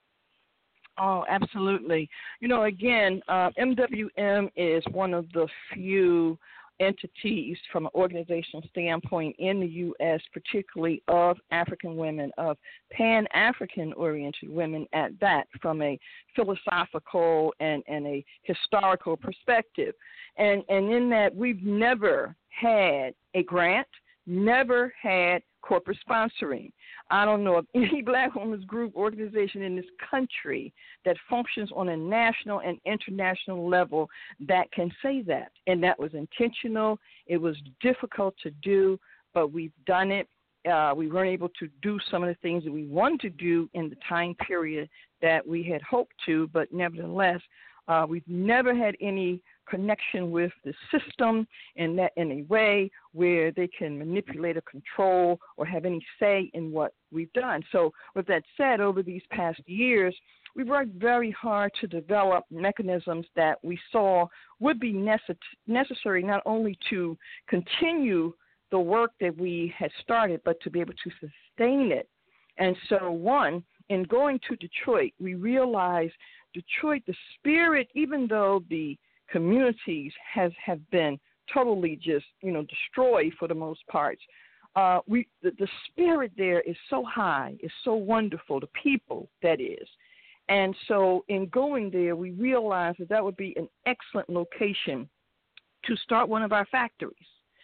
Oh, absolutely. You know, again, uh, M W M is one of the few entities from an organizational standpoint in the U S, particularly of African women, of Pan-African oriented women at that, from a philosophical and, and a historical perspective. And, and in that, we've never had a grant, never had corporate sponsoring. I don't know of any Black women's group organization in this country that functions on a national and international level that can say that. And that was intentional. It was difficult to do, but we've done it. Uh, we weren't able to do some of the things that we wanted to do in the time period that we had hoped to, but nevertheless, uh, we've never had any connection with the system in that in a way where they can manipulate or control or have any say in what we've done. So with that said, over these past years, we've worked very hard to develop mechanisms that we saw would be necess- necessary not only to continue the work that we had started, but to be able to sustain it. And so, one, in going to Detroit, we realized Detroit, the spirit, even though the communities has have been totally just, you know, destroyed for the most part. Uh, we the, the spirit there is so high, is so wonderful, the people, that is. And so in going there, we realized that that would be an excellent location to start one of our factories.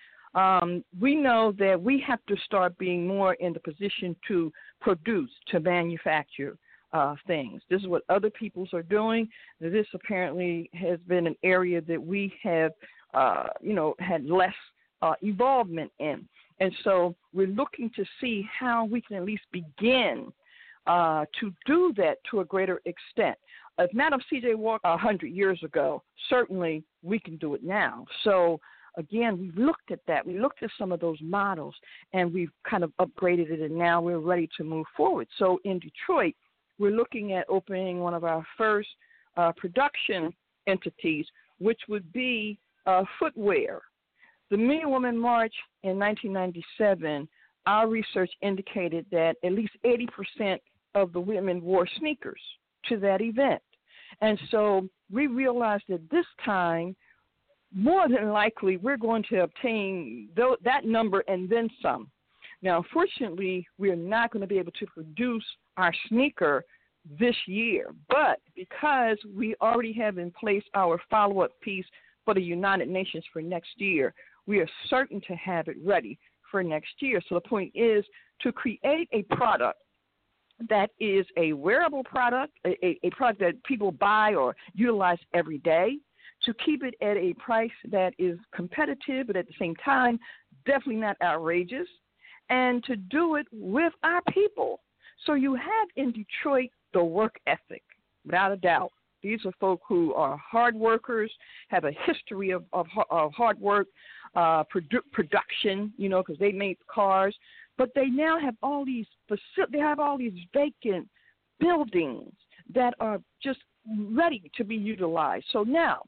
Um, we know that we have to start being more in the position to produce, to manufacture Uh, things. This is what other peoples are doing. This apparently has been an area that we have, uh, you know, had less uh, involvement in. And so we're looking to see how we can at least begin uh, to do that to a greater extent. If not of C J Walker one hundred years ago, certainly we can do it now. So again, we've looked at that. We looked at some of those models, and we've kind of upgraded it, and now we're ready to move forward. So in Detroit, we're looking at opening one of our first uh, production entities, which would be uh, footwear. The Million Woman March in nineteen ninety-seven, our research indicated that at least eighty percent of the women wore sneakers to that event. And so we realized that this time, more than likely, we're going to obtain th- that number and then some. Now, unfortunately, we're not going to be able to produce our sneaker this year, but because we already have in place our follow-up piece for the United Nations for next year, we are certain to have it ready for next year. So the point is to create a product that is a wearable product, a, a product that people buy or utilize every day, to keep it at a price that is competitive, but at the same time, definitely not outrageous, and to do it with our people. So you have in Detroit the work ethic, without a doubt. These are folk who are hard workers, have a history of, of, of hard work, uh, produ- production, you know, because they made cars. But they now have all these faci- they have all these vacant buildings that are just ready to be utilized. So now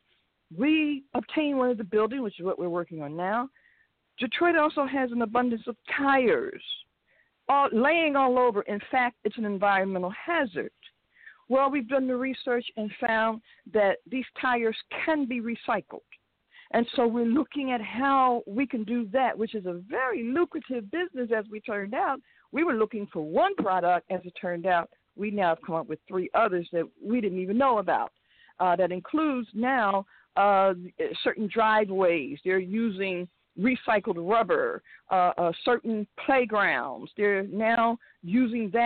we obtain one of the buildings, which is what we're working on now. Detroit also has an abundance of tires, all, laying all over. In fact, it's an environmental hazard. Well, we've done the research and found that these tires can be recycled. And so we're looking at how we can do that, which is a very lucrative business as we turned out. We were looking for one product. As it turned out, we now have come up with three others that we didn't even know about. Uh, that includes now uh, certain driveways. They're using recycled rubber, uh, uh, certain playgrounds. They're now using that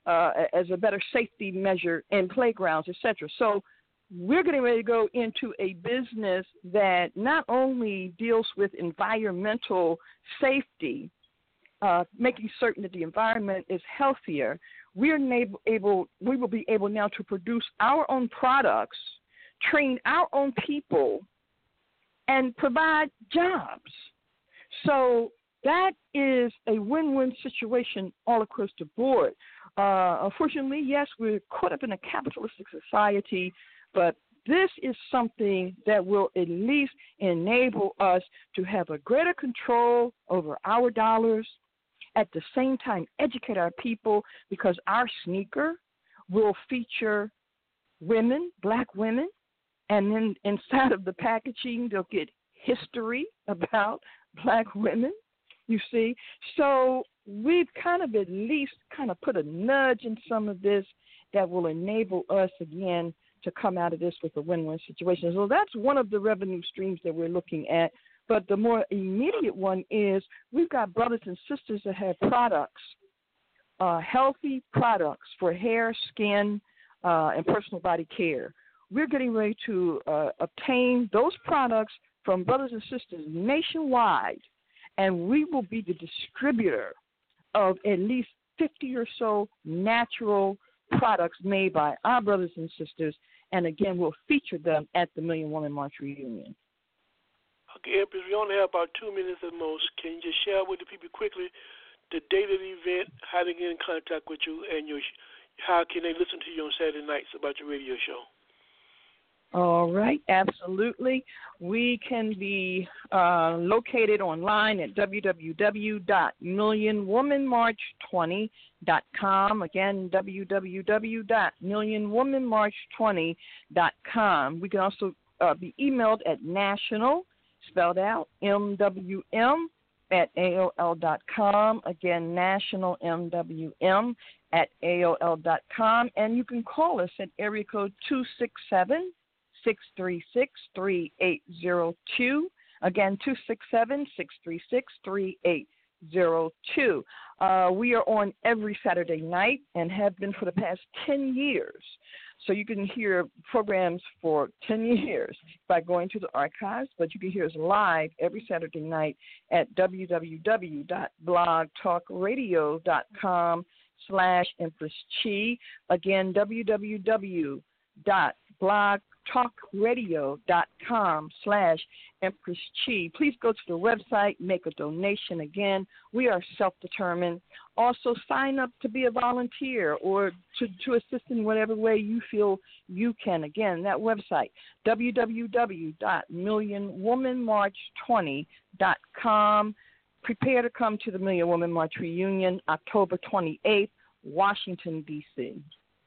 uh, as a better safety measure in playgrounds, et cetera. So we're getting ready to go into a business that not only deals with environmental safety, uh, making certain that the environment is healthier. We're able, able, we will be able now to produce our own products, train our own people, and provide jobs. So that is a win-win situation all across the board. Uh, unfortunately, yes, we're caught up in a capitalistic society, but this is something that will at least enable us to have a greater control over our dollars, at the same time educate our people, because our sneaker will feature women, black women, and then inside of the packaging they'll get history about black women, you see. So we've kind of at least kind of put a nudge in some of this that will enable us, again, to come out of this with a win-win situation. So that's one of the revenue streams that we're looking at. But the more immediate one is we've got brothers and sisters that have products, uh, healthy products for hair, skin, uh, and personal body care. We're getting ready to uh, obtain those products from brothers and sisters nationwide, and we will be the distributor of at least fifty or so natural products made by our brothers and sisters, and again, we'll feature them at the Million Woman March reunion. Okay, Empress, we only have about two minutes at most. Can you just share with the people quickly the date of the event, how to get in contact with you, and your, how can they listen to you on Saturday nights about your radio show? All right, absolutely. We can be uh, located online at w w w dot million woman march twenty dot com. Again, w w w dot million woman march twenty dot com. We can also uh, be emailed at national, spelled out, M W M, at A O L dot com. Again, national, M W M, at A O L dot com. And you can call us at area code two six seven, six three six, three eight zero two. Again, two six seven, six three six, three eight zero two. Uh, we are on every Saturday night and have been for the past ten years. So you can hear programs for ten years by going to the archives, but you can hear us live every Saturday night at w w w dot blog talk radio dot com slash Empress Chi. Again, w w w dot blog talk radio dot com slash Empress Chi. Please go to the website, make a donation. Again, we are self-determined. Also, sign up to be a volunteer or to, to assist in whatever way you feel you can. Again, that website, w w w dot million woman march twenty dot com. Prepare to come to the Million Woman March reunion, October twenty-eighth, Washington, D C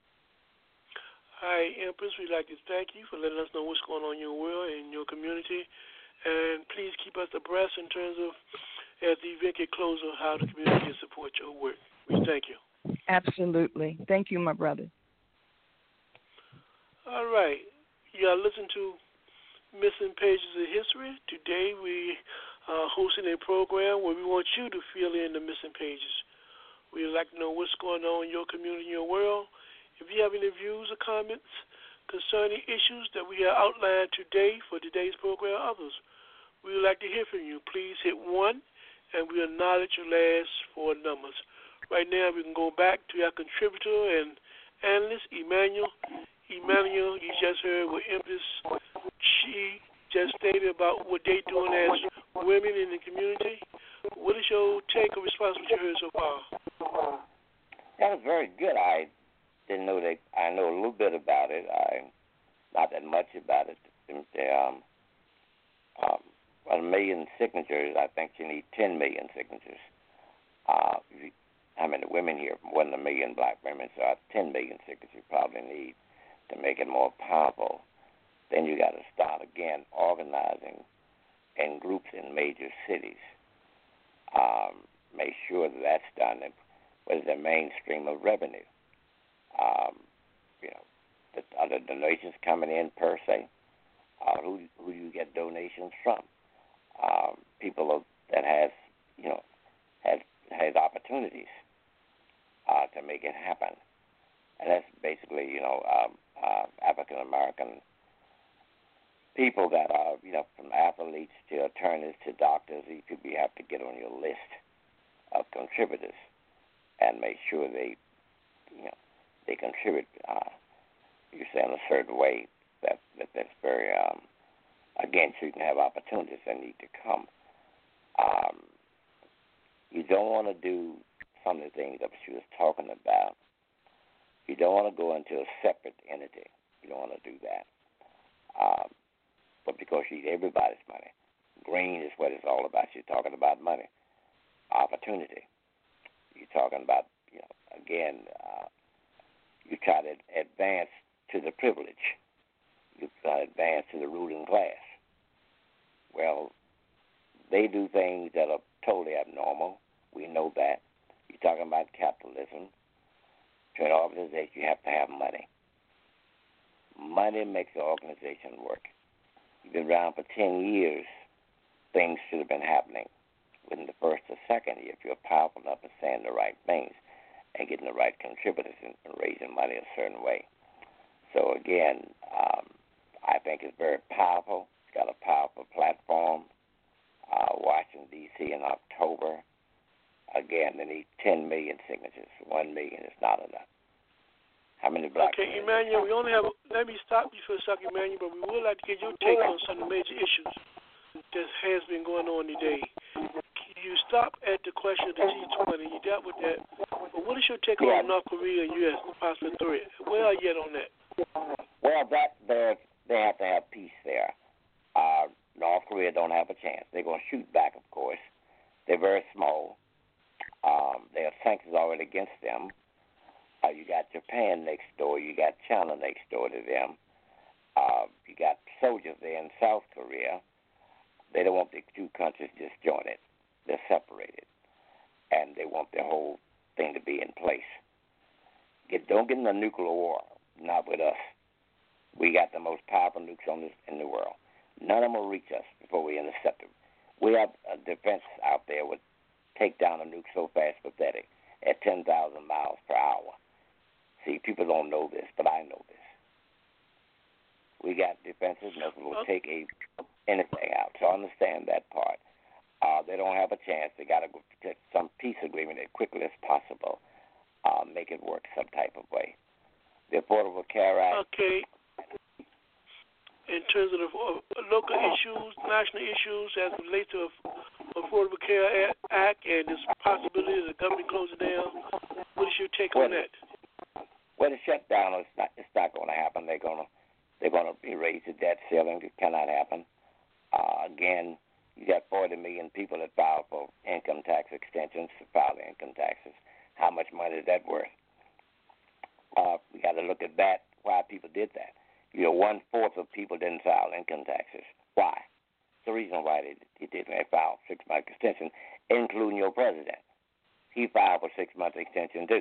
Hi, Empress. We'd like to thank you for letting us know what's going on in your world and in your community. And please keep us abreast in terms of, as the event gets closer, how the community can support your work. We thank you. Absolutely. Thank you, my brother. All right. You got to listen to Missing Pages of History. Today we are hosting a program where we want you to fill in the missing pages. We'd like to know what's going on in your community, in your world. If you have any views or comments concerning issues that we have outlined today for today's program or others, we would like to hear from you. Please hit one, and we'll acknowledge your last four numbers. Right now, we can go back to our contributor and analyst, Emmanuel. Emmanuel, you just heard what Empress Chi just stated about what they're doing as women in the community. What is your take or response to what you heard so far? That was very good. I didn't know that. I know a little bit about it. I not that much about it. The, um, um, a million signatures. I think you need ten million signatures. Uh, how many women here? More than a million black women, so ten million signatures you probably need to make it more powerful. Then you got to start again organizing in groups in major cities. Um, make sure that that's done. What is the mainstream of revenue? Um, you know, the, are the donations coming in per se? Uh, who who do you get donations from? Um, people that has you know has has opportunities uh, to make it happen. and that's basically, you know, um, uh, African American people that are, you know, from athletes to attorneys to doctors. You could be have to get on your list of contributors and make sure they, you know, they contribute. Uh, you say in a certain way that, that that's very um, again, so you can have opportunities that need to come. Um, you don't want to do some of the things that she was talking about. You don't want to go into a separate entity. You don't want to do that. Um, but because you need everybody's money. Green is what it's all about. You're talking about money, opportunity. You're talking about, you know, again, uh, you try to advance to the privilege. You try to advance to the ruling class. Well, they do things that are totally abnormal. We know that. You're talking about capitalism. To an organization, you have to have money. Money makes the organization work. You've been around for ten years. Things should have been happening within the first or second year if you're powerful enough and saying the right things and getting the right contributors and, and raising money a certain way. So, again, um, I think it's very powerful. It's got a powerful platform. Uh, Washington, D C in October. Again, they need ten million signatures. One million is not enough. How many black Okay, Emmanuel, we only have, let me stop you for a second, Emmanuel, but we would like to get your take on some of the major issues that has been going on today. You stopped at the question of the G twenty. You dealt with that. But what is your take yeah. on North Korea and U S, the possible threat? Where are you at on that? Well, that they have to have peace there. Uh, North Korea don't have a chance. They're going to shoot back, of course. They're very small. Um, there are sanctions already against them. Uh, you got Japan next door. You got China next door to them. Uh, you got soldiers there in South Korea. They don't want the two countries disjointed. They're separated. And they want the whole thing to be in place. Get, don't get in a nuclear war. Not with us. We got the most powerful nukes on this, in the world. None of them will reach us before we intercept them. We have a defense out there with take down a nuke so fast, pathetic, at ten thousand miles per hour. See, people don't know this, but I know this. We got defenses that will take a, anything out, so I understand that part. Uh, they don't have a chance. They got to go get some peace agreement as quickly as possible, uh, make it work some type of way. The Affordable Care Act. Okay. In terms of the uh, local issues, national issues as it relates to the Affordable Care Act and this possibility of the government closing down, what is your take well, on that? Well, the shutdown is not. It's not going to happen. They're going to. They're going to erase the debt ceiling. It cannot happen. Uh, again, you got forty million people that file for income tax extensions to file their income taxes. How much money is that worth? Uh, we got to look at that. Why people did that? You know, one fourth of people didn't file income taxes. Why? It's the reason why they, they didn't. They filed six month extension, including your president. He filed for six month extension too.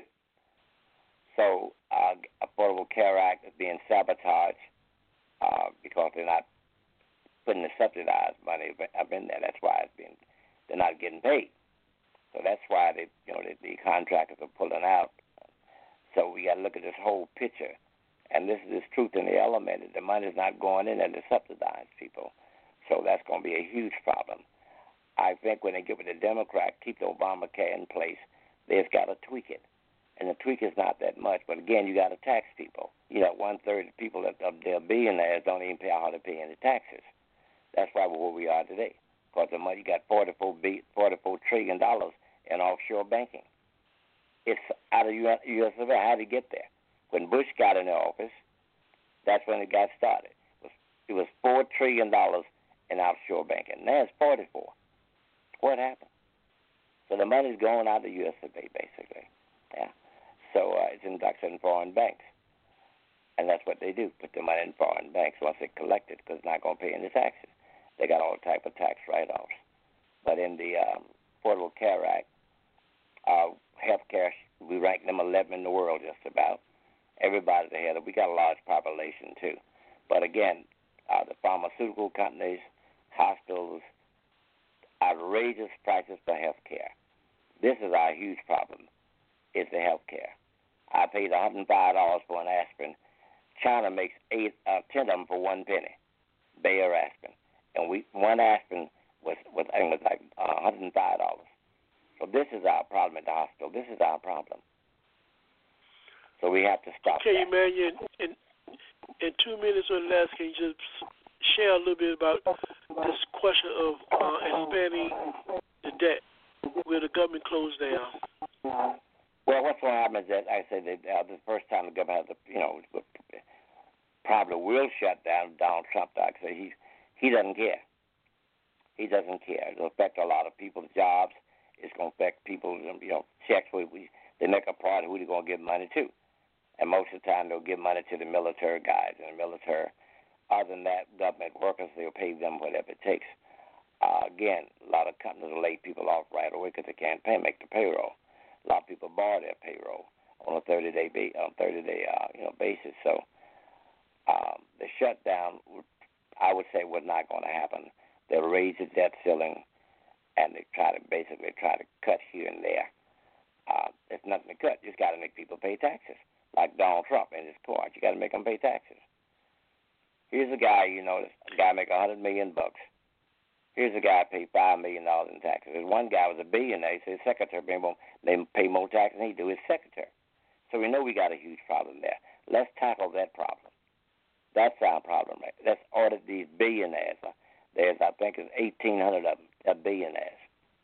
So, uh, Affordable Care Act is being sabotaged uh, because they're not putting the subsidized money up in there. That's why it's being. They're not getting paid. So that's why they, you know, the, the contractors are pulling out. So we got to look at this whole picture. And this is this truth in the element that the money's not going in there to subsidize people. So that's going to be a huge problem. I think when they give it to Democrat, keep the Obamacare in place, they've got to tweak it. And the tweak is not that much. But, again, you got to tax people. You know, one-third of people that of their billionaires don't even pay hardly pay any taxes. That's why we're where we are today. Because the money, you got forty-four trillion dollars in offshore banking. It's out of U S of A. How did it get there? When Bush got in the office, that's when it got started. It was, it was four trillion dollars in offshore banking. Now it's forty-four. What happened? So the money's going out of U S of A, basically. Yeah. So uh, it's inducted in foreign banks. And that's what they do, put the money in foreign banks once they collect it because it's not going to pay any taxes. They got all type of tax write-offs. But in the um, Affordable Care Act, uh, health care, we rank them eleven in the world just about. Everybody's ahead of. We got a large population too, but again, uh, the pharmaceutical companies, hospitals, outrageous prices for health care. This is our huge problem: is the health care. I paid one hundred five dollars for an aspirin. China makes eight, uh, ten of them for one penny, Bayer aspirin. And we one aspirin was, was I think it was like uh, one hundred five dollars. So this is our problem at the hospital. This is our problem. So we have to stop Okay, that. man, in, in, in two minutes or less, can you just share a little bit about this question of uh, expanding the debt where the government closed down? Well, what's going to happen is that, like I said, that, uh, the first time the government has, a, you know, probably will shut down Donald Trump. Like I say, he, he doesn't care. He doesn't care. It'll affect a lot of people's jobs. It's going to affect people's, you know, checks. Where we, they make a part of who they're going to give money to. And most of the time, they'll give money to the military guys and the military. Other than that, government workers, they'll pay them whatever it takes. Uh, again, a lot of companies will lay people off right away because they can't pay, make the payroll. A lot of people borrow their payroll on a thirty-day ba- on thirty-day uh, you know basis. So um, the shutdown, I would say, was not going to happen. They'll raise the debt ceiling, and they try to basically try to cut here and there. Uh, there's nothing to cut. You just got to make people pay taxes, like Donald Trump and his court. You got to make them pay taxes. Here's a guy, you know, a guy make a hundred million bucks. Here's a guy pay five million dollars in taxes. There's one guy was a billionaire. He said his secretary pay more, they pay more taxes than he do his secretary. So we know we got a huge problem there. Let's tackle that problem. That's our problem, right? Let's audit these billionaires. There's, I think, there's eighteen hundred of them. They're billionaires,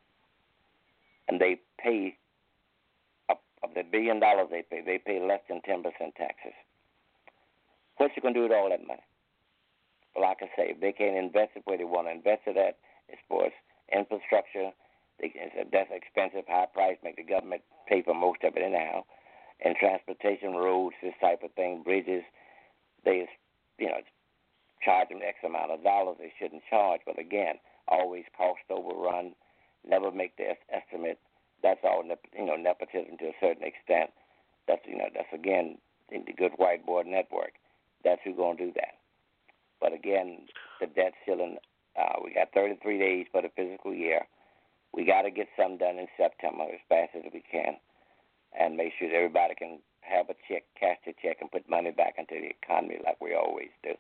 and they pay of, of the billion dollars they pay. They pay less than ten percent taxes. What you gonna do with all that money? Well, like I say, if they can't invest it where they want to invest it at, as far as infrastructure, they, that's expensive, high price, make the government pay for most of it anyhow. And transportation, roads, this type of thing, bridges, they, you know, charge them X amount of dollars they shouldn't charge. But again, always cost overrun, never make the estimate. That's all, you know, nepotism to a certain extent. That's, you know, that's again the good whiteboard network. That's who's going to do that. But again, the debt ceiling, uh, we got thirty-three days for the fiscal year. We got to get something done in September as fast as we can and make sure that everybody can have a check, cash the check, and put money back into the economy like we always do.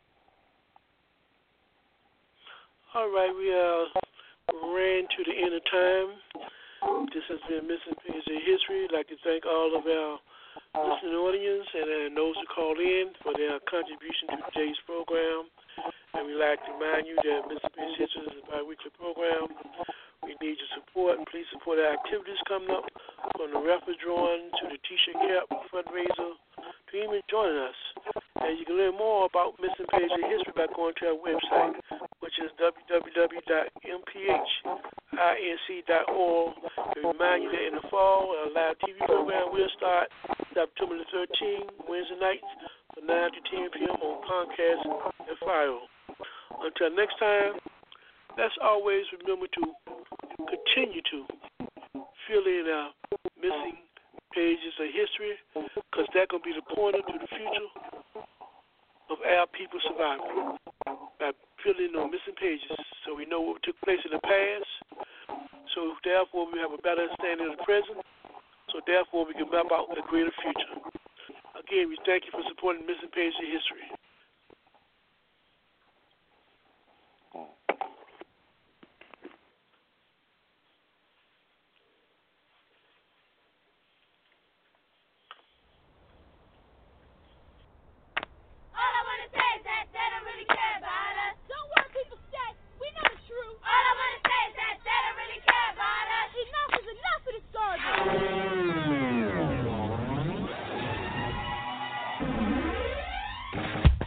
All right, we uh, ran to the end of time. This has been Missing Page of History. I'd like to thank all of our listening audience and uh, those who called in for their contribution to today's program. And we'd like to remind you that Missing Page of History is a bi-weekly program. We need your support. Please support our activities coming up, from the raffle drawing to the T-shirt cap fundraiser to even joining us. And you can learn more about Missing Page of History by going to our website, which is w w w dot m p h inc dot org. To remind you that in the fall, our live T V program will start September the thirteenth, Wednesday nights, from nine to ten p.m. on Comcast and Fire. Until next time, let's always remember to continue to fill in our missing pages of history, because that's going to be the pointer to the future of our people surviving, by filling in those missing pages so we know what took place in the past, so therefore we have a better understanding of the present, so therefore we can map out a greater future. Again, we thank you for supporting Missing Pages of History. Enough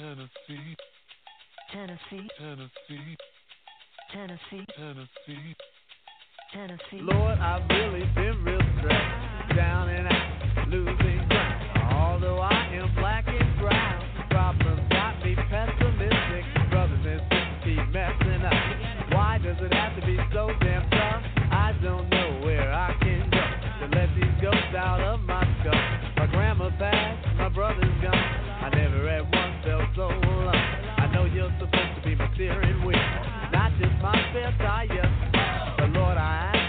Tennessee, Tennessee, Tennessee, Tennessee, Tennessee, Tennessee. Lord, I've really been real stressed, down and out, losing ground. Although I am black and brown, problems got me pessimistic. Brothers and sisters keep messing up. Why does it have to be so damn tough? I don't know where I can go to let these ghosts out of my skull. My grandma passed, my brother's gone. I never at once felt so alone. I know you're supposed to be my steering wheel, not just my spare tire. But Lord, I ask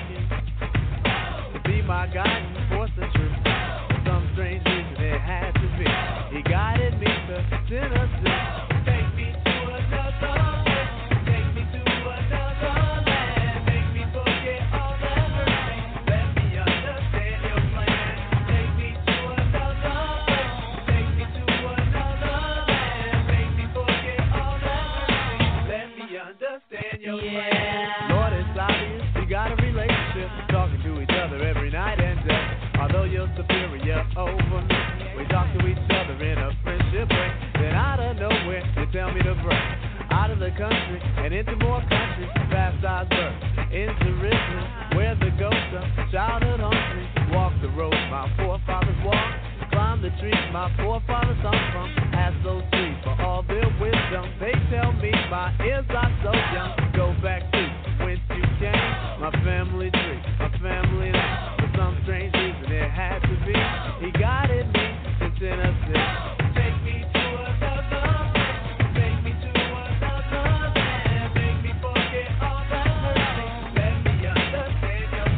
you to be my guiding force and truth. For some strange reason it had to be. He guided me to Tennessee. Take me to another land. Take me to another land. Make me forget all the hurt. Let me understand your plan. Take me to another land. Take me to another land. Make me forget all the hurt. Let me understand your Yeah. plan. Lord, it's obvious we got a relationship, talking to each other every night and day. Although you're superior over me, we talk to each other in a friendship way. Then out of nowhere, you tell me to break out of the country and into more country, past Osburg, in Jerusalem, where the ghosts of childhood hungry walk the roads my forefathers walked, climb the trees my forefathers hung from. Ask those trees for all their wisdom. They tell me my ears are so young. Go back to whence you came, my family tree, my family name. For some strange reason it had to be. He guided me to Tennessee. Take me to another land. Take me to another land. Make me forget all that hurt me. Let me understand your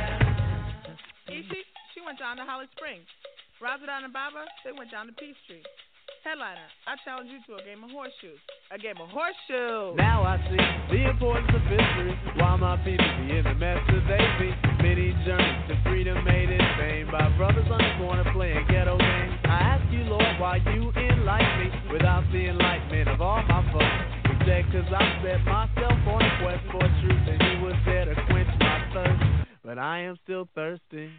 plan. Ishi, she went down to Holly Springs. Razadon and Baba, they went down to Peachtree. Headliner, I challenge you to a game of horseshoes. A game of horseshoes. Now I see the importance of history. While my people be in the mess that they be. Many journeys to freedom made in vain by brothers on the corner playing ghetto games. I ask you, Lord, why you enlighten me without the enlightenment of all my folks. You said cause I set myself on a quest for truth and he was there to quench my thirst. But I am still thirsty.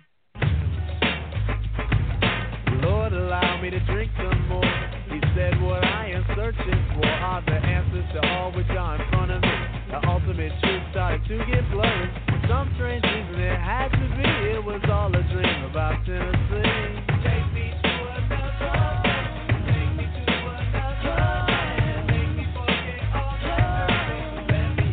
Lord, allow me to drink some more. He said what I am searching for are the answers to all which are in front of me. The ultimate truth started to get blurry. For some strange reason it had to be. It was all a dream about Tennessee. Take me to another land. Take me to another land. Make me forget all the hurt. Let me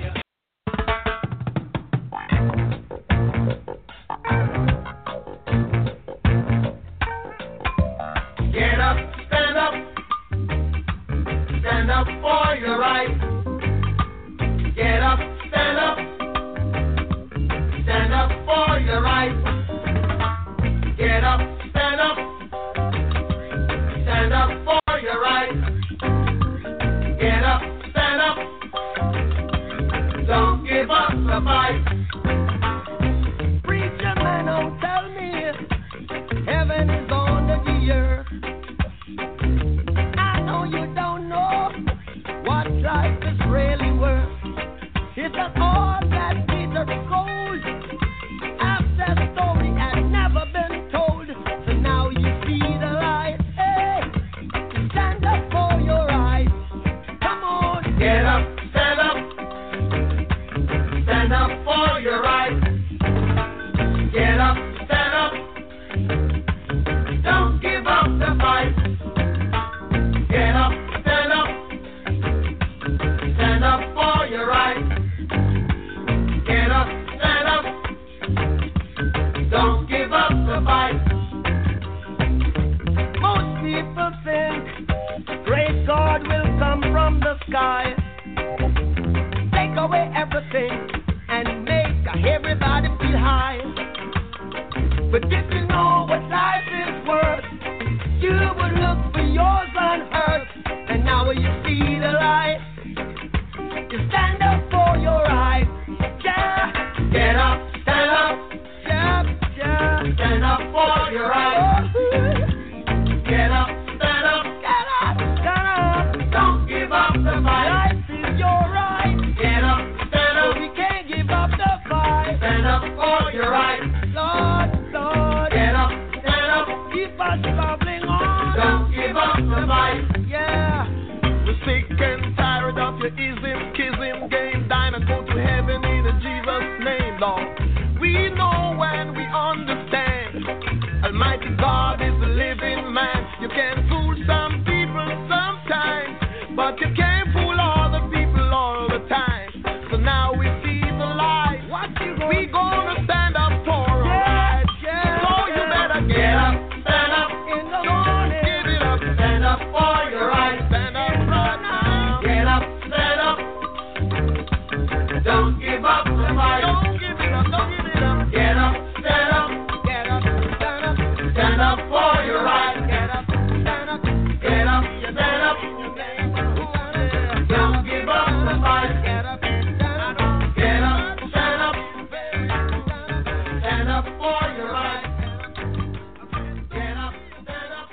Get up, stand up, stand up for your right. Get up, stand up, stand up for your right. Get up, stand up, stand up for your right. Get up, stand up, don't give up the fight. Preacher man, don't tell me heaven is on the earth. You don't know what life is really worth. It's not all that glitters is gold. After the story had never been told, so now you see the light. Hey, stand up for your right. Come on, get up, stand up, stand up for your right. Get up, stand up, don't give up the fight. Get up, stand up, stand up for your right. Get up, stand up, don't give up the fight. Most people think great God will come from the sky, take away everything and make everybody feel high. But if you know what life is worth, you would look for yours unhurt. And now you see the light, you stand up for your right. Yeah, get up, stand up, yeah, yeah, stand up for your right. Get up, stand up, get up, stand up, don't give up the fight. Life is your right. Get up, stand up, we can't give up the fight. Stand up for your right. Lord, Lord. stand up for your rights. Get up, stand up.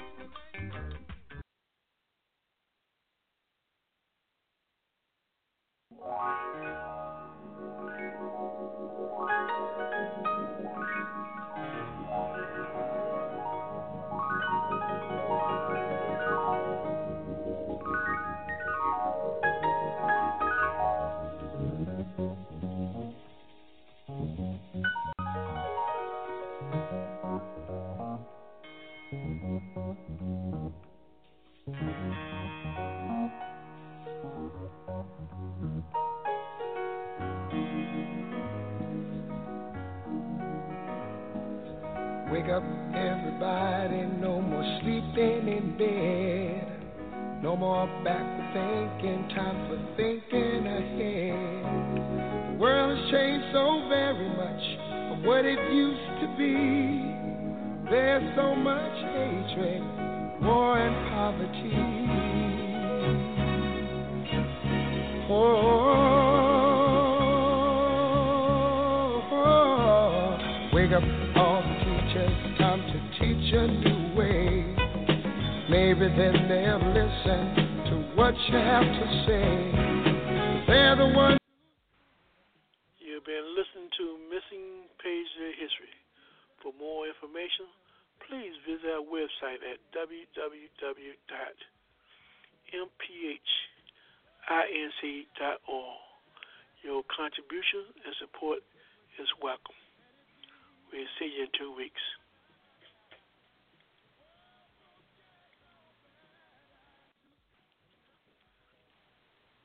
Wake up, everybody, no more sleeping in bed. No more backward thinking, time for thinking ahead. The world has changed so very much from what it used to be. There's so much hatred, war and poverty. Oh, oh, wake up all the teachers, time to teach a new way. Maybe then they'll listen to what you have to say. They're the ones. You've been listening to Missing Pages of History. For more information, please visit our website at w w w dot m p h inc dot org. Your contribution and support is welcome. We'll see you in two weeks.